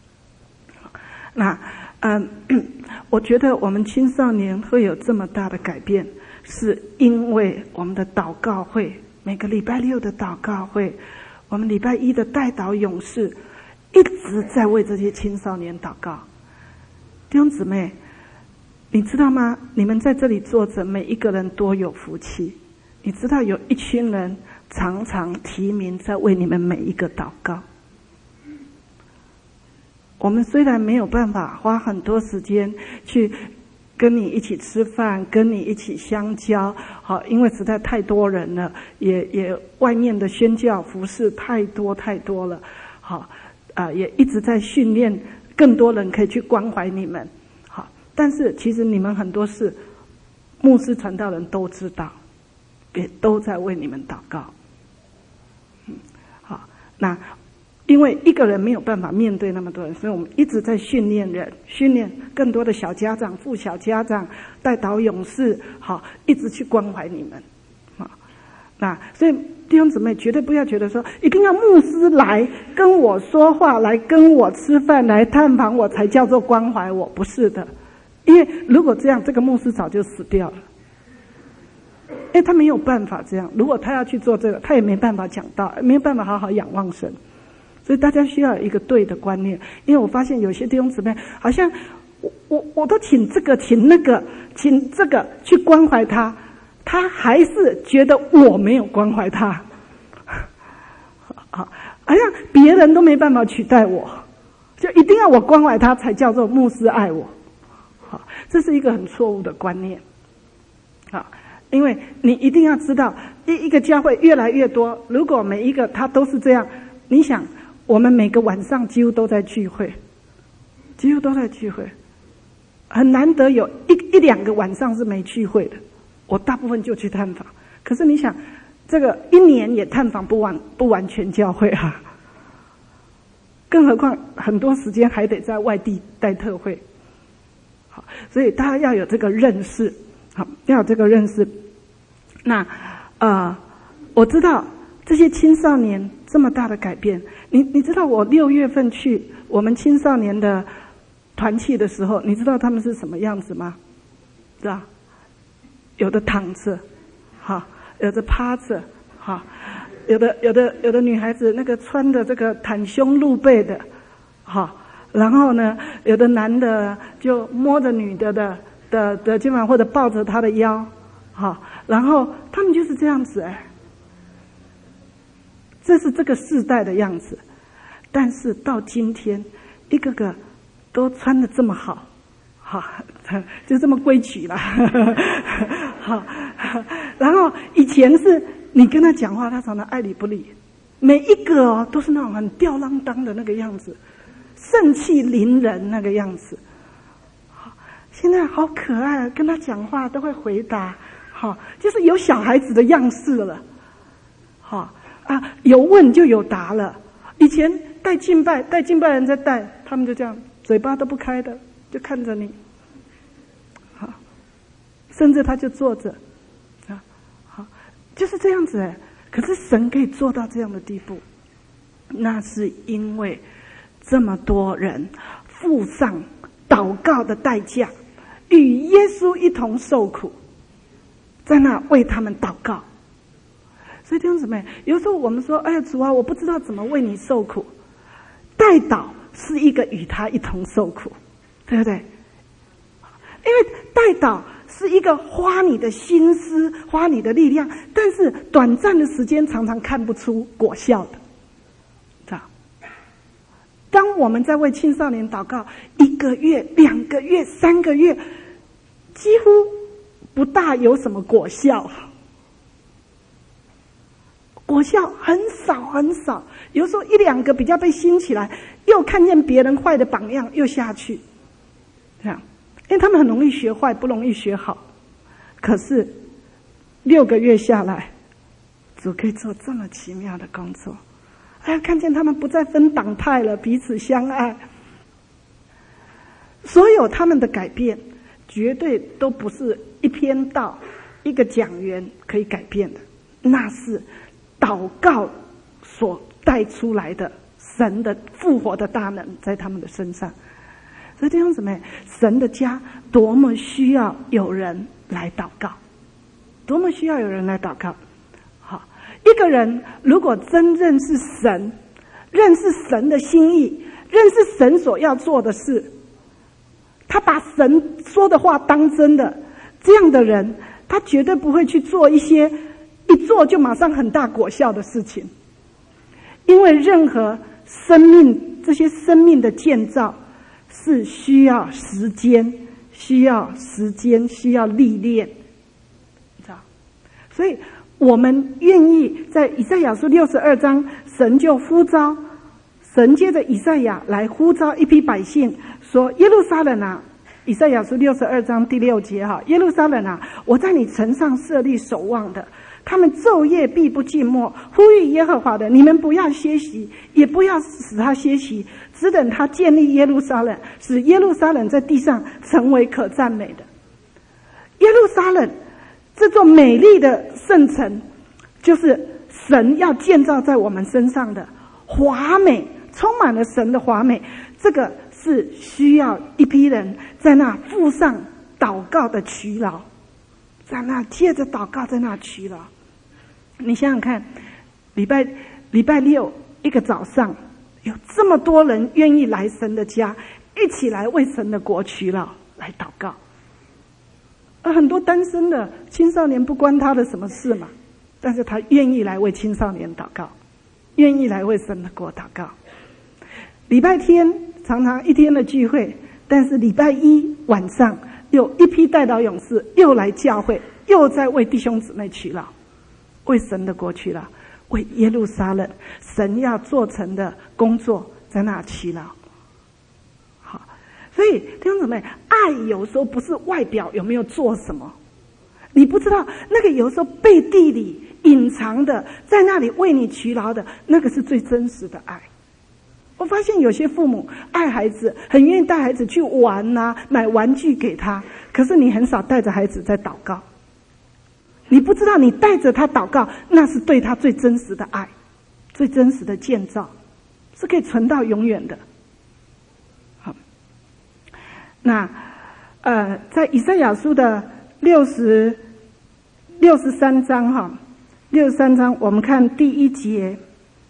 那嗯，我觉得我们青少年会有这么大的改变，是因为我们的祷告会，每个礼拜六的祷告会，我们礼拜一的代祷勇士，一直在为这些青少年祷告。弟兄姊妹，你知道吗？你们在这里坐着，每一个人多有福气。你知道有一群人常常提名在为你们每一个祷告。我们虽然没有办法花很多时间去跟你一起吃饭，跟你一起相交，好，因为实在太多人了，也也外面的宣教服事太多太多了，好，啊，也一直在训练更多人可以去关怀你们，好，但是其实你们很多事，牧师传道人都知道，也都在为你们祷告，嗯，好，那。因为一个人没有办法面对那么多人，所以我们一直在训练人，训练更多的小家长、副小家长、代祷勇士，好，一直去关怀你们，好，那所以弟兄姊妹绝对不要觉得说一定要牧师来跟我说话，来跟我吃饭，来探访我才叫做关怀我，不是的，因为如果这样，这个牧师早就死掉了，因为他没有办法这样，如果他要去做这个，他也没办法讲道，没有办法好好仰望神。所以大家需要有一个对的观念，因为我发现有些弟兄姊妹好像我我我都请这个请那个请这个去关怀他，他还是觉得我没有关怀他，好，好像别人都没办法取代我，就一定要我关怀他才叫做牧师爱我，好，这是一个很错误的观念，好，因为你一定要知道，一一个教会越来越多，如果每一个他都是这样，你想。我们每个晚上几乎都在聚会，几乎都在聚会，很难得有一一两个晚上是没聚会的。我大部分就去探访，可是你想，这个一年也探访不完不完全教会啊，更何况很多时间还得在外地带特会。好，所以大家要有这个认识，好，要有这个认识。那呃，我知道这些青少年这么大的改变。你你知道我六月份去我们青少年的团契的时候，你知道他们是什么样子吗？知道？有的躺着，哈，有的趴着，哈，有的有的有的女孩子那个穿的这个袒胸露背的，哈，然后呢，有的男的就摸着女的的的的肩膀或者抱着她的腰，哈，然后他们就是这样子哎。这是这个世代的样子，但是到今天，一个个都穿得这么好，好，就这么规矩啦，好，然后以前是你跟他讲话，他常常爱理不理，每一个哦都是那种很吊郎当的那个样子，盛气凌人那个样子，好，现在好可爱，跟他讲话都会回答，好，就是有小孩子的样式了，好。啊，有问就有答了。以前带敬拜，带敬拜人在带，他们就这样，嘴巴都不开的，就看着你。好，甚至他就坐着，啊，好，就是这样子哎。可是神可以做到这样的地步，那是因为这么多人付上祷告的代价，与耶稣一同受苦，在那为他们祷告。所以弟兄姊妹，有时候我们说，哎呀主啊，我不知道怎么为你受苦。代祷是一个与他一同受苦，对不对？因为代祷是一个花你的心思，花你的力量，但是短暂的时间常常看不出果效的，知道？当我们在为青少年祷告，一个月、两个月、三个月，几乎不大有什么果效。果效很少很少，有时候一两个比较被兴起来，又看见别人坏的榜样，又下去，这样，因为他们很容易学坏，不容易学好。可是六个月下来，主可以做这么奇妙的工作，哎呀，看见他们不再分党派了，彼此相爱，所有他们的改变，绝对都不是一篇道、一个讲员可以改变的，那是祷告所带出来的神的复活的大能在他们的身上。所以弟兄姊妹，神的家多么需要有人来祷告，多么需要有人来祷告。好，一个人如果真认识神，认识神的心意，认识神所要做的事，他把神说的话当真的，这样的人他绝对不会去做一些一做就马上很大果效的事情。因为任何生命，这些生命的建造是需要时间， 需要时间，需要历练，你知道？所以我们愿意在以赛亚书六十二章，神就呼召，神接着以赛亚来呼召一批百姓，说：耶路撒冷啊，以赛亚书六十二章第六节哈，耶路撒冷啊，我在你城上设立守望的，他们昼夜必不静默，呼吁耶和华的，你们不要歇息，也不要使他歇息，只等他建立耶路撒冷，使耶路撒冷在地上成为可赞美的。耶路撒冷这座美丽的圣城，就是神要建造在我们身上的华美，充满了神的华美。这个是需要一批人在那付上祷告的劬劳，在那借着祷告在那劬劳。你想想看，礼拜礼拜六一个早上，有这么多人愿意来神的家，一起来为神的国劬劳，来祷告。而很多单身的青少年不关他的什么事嘛，但是他愿意来为青少年祷告，愿意来为神的国祷告。礼拜天常常一天的聚会，但是礼拜一晚上有一批代祷勇士又来教会，又在为弟兄姊妹劬劳，为神的国劬劳，为耶路撒冷神要做成的工作在那劬劳。好，所以弟兄姊妹，爱有时候不是外表有没有做什么，你不知道那个有时候背地里隐藏的，在那里为你劬劳的，那个是最真实的爱。我发现有些父母爱孩子，很愿意带孩子去玩啊，买玩具给他，可是你很少带着孩子在祷告。你不知道你带着他祷告，那是对他最真实的爱，最真实的建造，是可以存到永远的。好，那呃，在以赛亚书的六十六十三章哈，六十三章我们看第一节，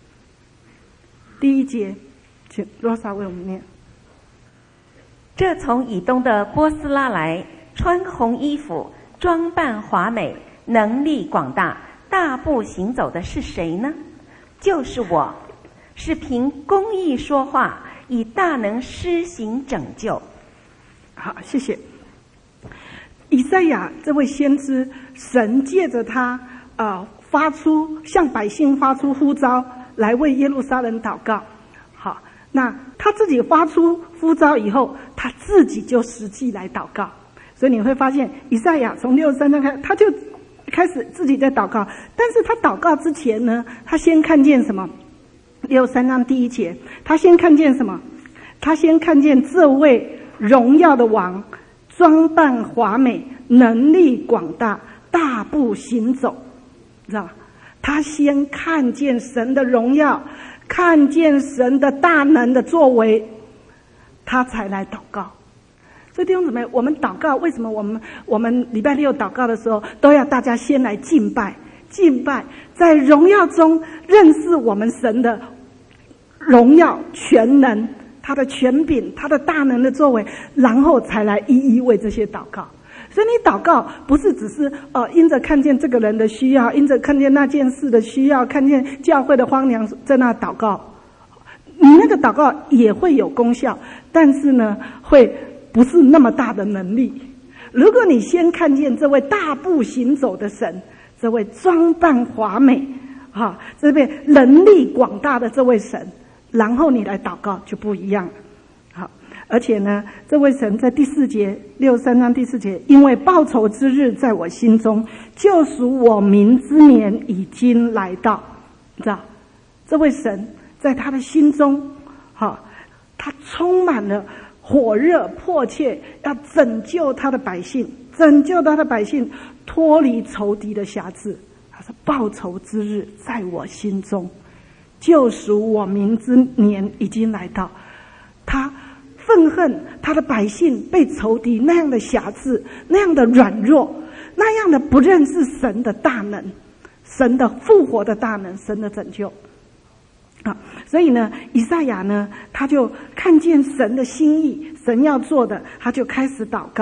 第一节。请罗莎为我们念。
这从以东的波斯拉来，穿红衣服，装扮华美，能力广大，大步行走的是谁呢？就是我，是凭公义说话，以大能施行拯救。
好，谢谢。以赛亚这位先知，神借着他呃发出向百姓发出呼召，来为耶路撒冷祷告。好，那他自己发出呼召以后，他自己就实际来祷告。所以你会发现，以赛亚从六十三章开始，他就开始自己在祷告。但是他祷告之前呢，他先看见什么？六十三章第一节，他先看见什么？他先看见这位荣耀的王，装扮华美，能力广大，大步行走，知道吧？他先看见神的荣耀，看见神的大能的作为，他才来祷告。所以弟兄姊妹，我们祷告，为什么我们我们礼拜六祷告的时候，都要大家先来敬拜，敬拜，在荣耀中认识我们神的荣耀全能，他的权柄，他的大能的作为，然后才来一一为这些祷告。所以你祷告不是只是呃因着看见这个人的需要，因着看见那件事的需要，看见教会的荒凉在那祷告，你那个祷告也会有功效，但是呢会不是那么大的能力。如果你先看见这位大步行走的神，这位装扮华美啊，这位能力广大的这位神，然后你来祷告就不一样了。好，而且呢，这位神在第四节，六十三章第四节，因为报仇之日在我心中，救赎我民之年已经来到。你知道，这位神在他的心中，好，他充满了火热迫切，要拯救他的百姓，拯救他的百姓脱离仇敌的辖制。他说：报仇之日在我心中，救赎我民之年已经来到。他愤恨他的百姓被仇敌那样的辖制，那样的软弱，那样的不认识神的大能，神的复活的大能，神的拯救啊！所以呢，以赛亚呢，他就看见神的心意，神要做的，他就开始祷告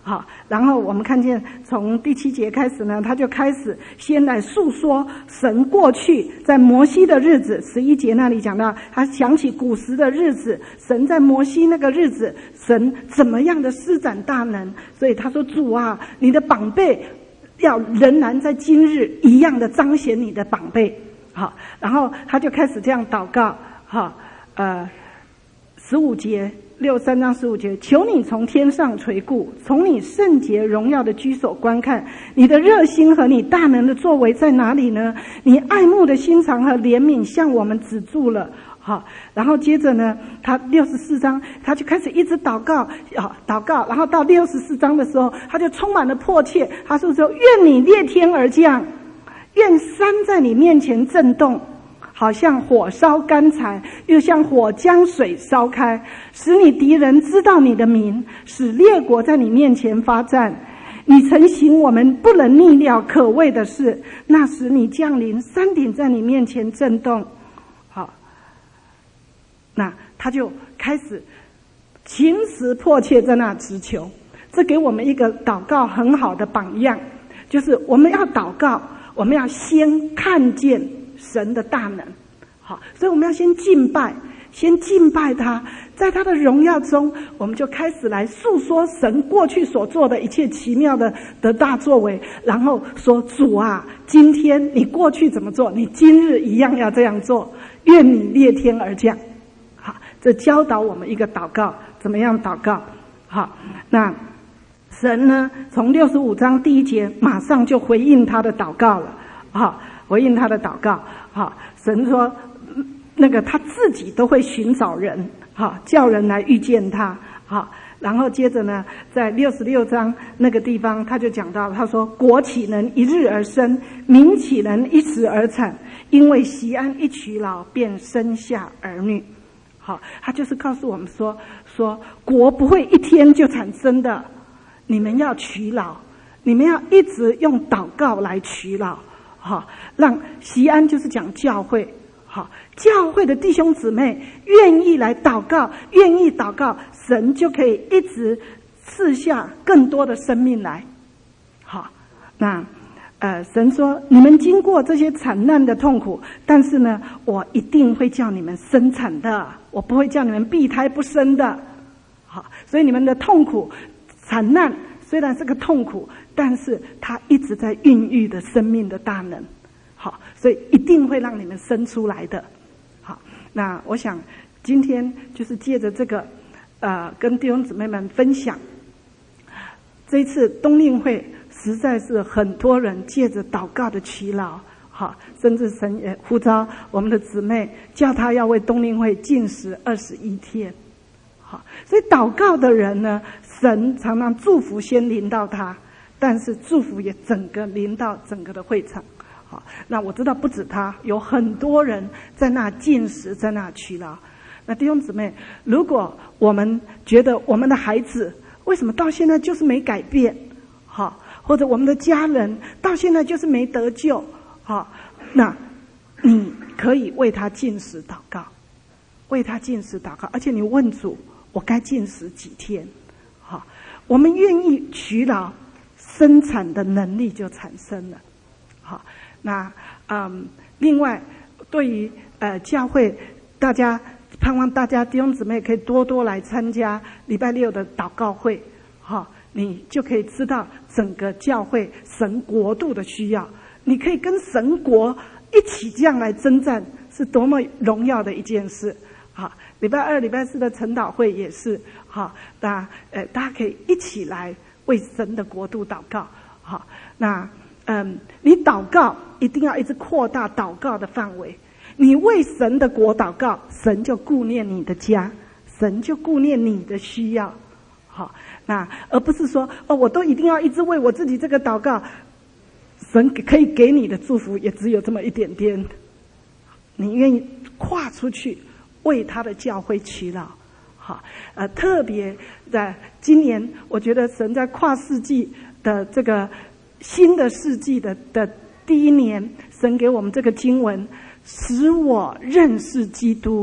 好，然后我们看见从第七节开始呢，他就开始先来诉说神过去在摩西的日子，十一节那里讲到，他想起古时的日子，神在摩西那个日子，神怎么样的施展大能，所以他说主啊，你的膀臂要仍然在今日一样的彰显你的膀臂。好，然后他就开始这样祷告，好，呃，十五节。六三章十五节，求你从天上垂顾，从你圣洁荣耀的居所观看，你的热心和你大能的作为在哪里呢？你爱慕的心肠和怜悯向我们止住了。好，然后接着呢，他六十四章他就开始一直祷告，啊，祷告，然后到六十四章的时候，他就充满了迫切，他说说，愿你裂天而降，愿山在你面前震动，好像火烧干柴，又像火将水烧开，使你敌人知道你的名，使列国在你面前发战。你曾行我们不能逆料可畏的事，那时你降临，山顶在你面前震动。好，那他就开始情实迫切在那直求。这给我们一个祷告很好的榜样，就是我们要祷告，我们要先看见神的大能。好，所以我们要先敬拜，先敬拜他，在他的荣耀中，我们就开始来诉说神过去所做的一切奇妙的的大作为，然后说主啊，今天你过去怎么做，你今日一样要这样做，愿你裂天而降。好，这教导我们一个祷告，怎么样祷告。好，那神呢，从六十五章第一节马上就回应他的祷告了。好，回应他的祷告。好，神说那个他自己都会寻找人，好，叫人来遇见他。好，然后接着呢，在六十六章那个地方他就讲到，他说国岂能一日而生，民岂能一时而产，因为锡安一娶老，便生下儿女。好，他就是告诉我们说说国不会一天就产生的，你们要娶老，你们要一直用祷告来娶老。好，让锡安就是讲教会，好，教会的弟兄姊妹愿意来祷告，愿意祷告，神就可以一直赐下更多的生命来。好，那呃，神说你们经过这些惨难的痛苦，但是呢，我一定会叫你们生产的，我不会叫你们闭胎不生的。好，所以你们的痛苦惨难虽然是个痛苦，但是它一直在孕育的生命的大能。好，所以一定会让你们生出来的。好，那我想今天就是借着这个呃跟弟兄姊妹们分享，这一次冬令会实在是很多人借着祷告的祈劳，好，甚至神也呼召我们的姊妹，叫他要为冬令会禁食二十一天。好，所以祷告的人呢，神常常祝福先临到他，但是祝福也整个临到整个的会场。好，那我知道不止他，有很多人在那禁食，在那祈劳。那弟兄姊妹，如果我们觉得我们的孩子为什么到现在就是没改变，好，或者我们的家人到现在就是没得救，好，那你可以为他禁食祷告，为他禁食祷告，而且你问主，我该禁食几天？好，我们愿意祈劳，生产的能力就产生了。好，那嗯，另外对于呃教会，大家盼望大家弟兄姊妹可以多多来参加礼拜六的祷告会，好，你就可以知道整个教会神国度的需要，你可以跟神国一起这样来征战，是多么荣耀的一件事。好，礼拜二、礼拜四的晨祷会也是，好，那呃大家可以一起来为神的国度祷告。好，那嗯，你祷告一定要一直扩大祷告的范围。你为神的国祷告，神就顾念你的家，神就顾念你的需要。好，那而不是说哦，我都一定要一直为我自己这个祷告，神可以给你的祝福也只有这么一点点。你愿意跨出去为他的教会祈祷。好，呃，特别在今年，我觉得神在跨世纪的这个新的世纪的的第一年，神给我们这个经文，使我认识基督，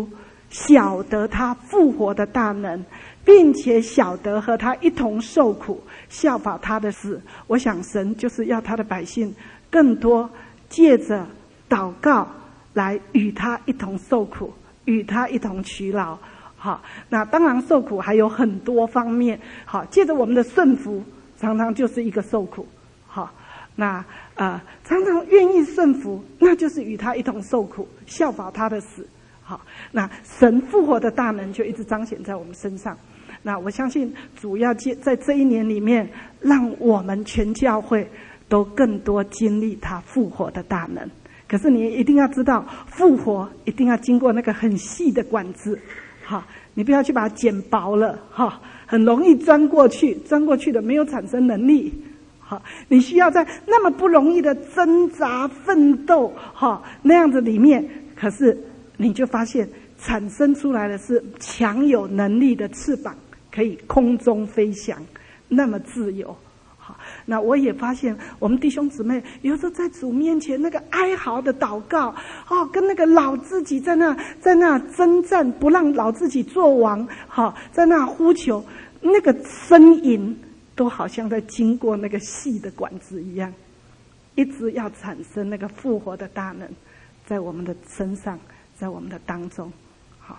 晓得他复活的大能，并且晓得和他一同受苦，效法他的死。我想神就是要他的百姓更多借着祷告来与他一同受苦，与他一同劬劳。好，那当然受苦还有很多方面。好，借着我们的顺服，常常就是一个受苦。好，那呃，常常愿意顺服，那就是与他一同受苦，效法他的死。好，那神复活的大能就一直彰显在我们身上。那我相信主要在这一年里面，让我们全教会都更多经历他复活的大能。可是你一定要知道，复活一定要经过那个很细的管子。好，你不要去把它剪薄了，哈，很容易钻过去，钻过去的没有产生能力。好，你需要在那么不容易的挣扎奋斗，哈，那样子里面，可是你就发现产生出来的是强有能力的翅膀，可以空中飞翔，那么自由。好，那我也发现我们弟兄姊妹有时候在主面前那个哀嚎的祷告，哦，跟那个老自己在那在那征战，不让老自己做王，好，在那呼求，那个呻吟都好像在经过那个细的管子一样，一直要产生那个复活的大能在我们的身上，在我们的当中。好，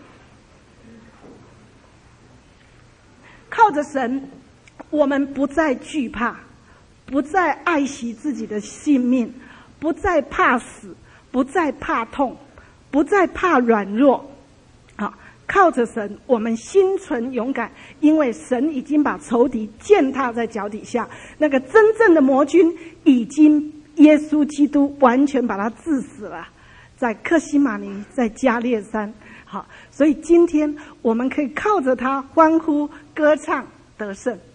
靠着神，我们不再惧怕，不再爱惜自己的性命，不再怕死，不再怕痛，不再怕软弱。好，靠着神，我们心存勇敢，因为神已经把仇敌践踏在脚底下，那个真正的魔君已经耶稣基督完全把他治死了，在客西马尼，在加略山。好，所以今天我们可以靠着他欢呼歌唱得胜。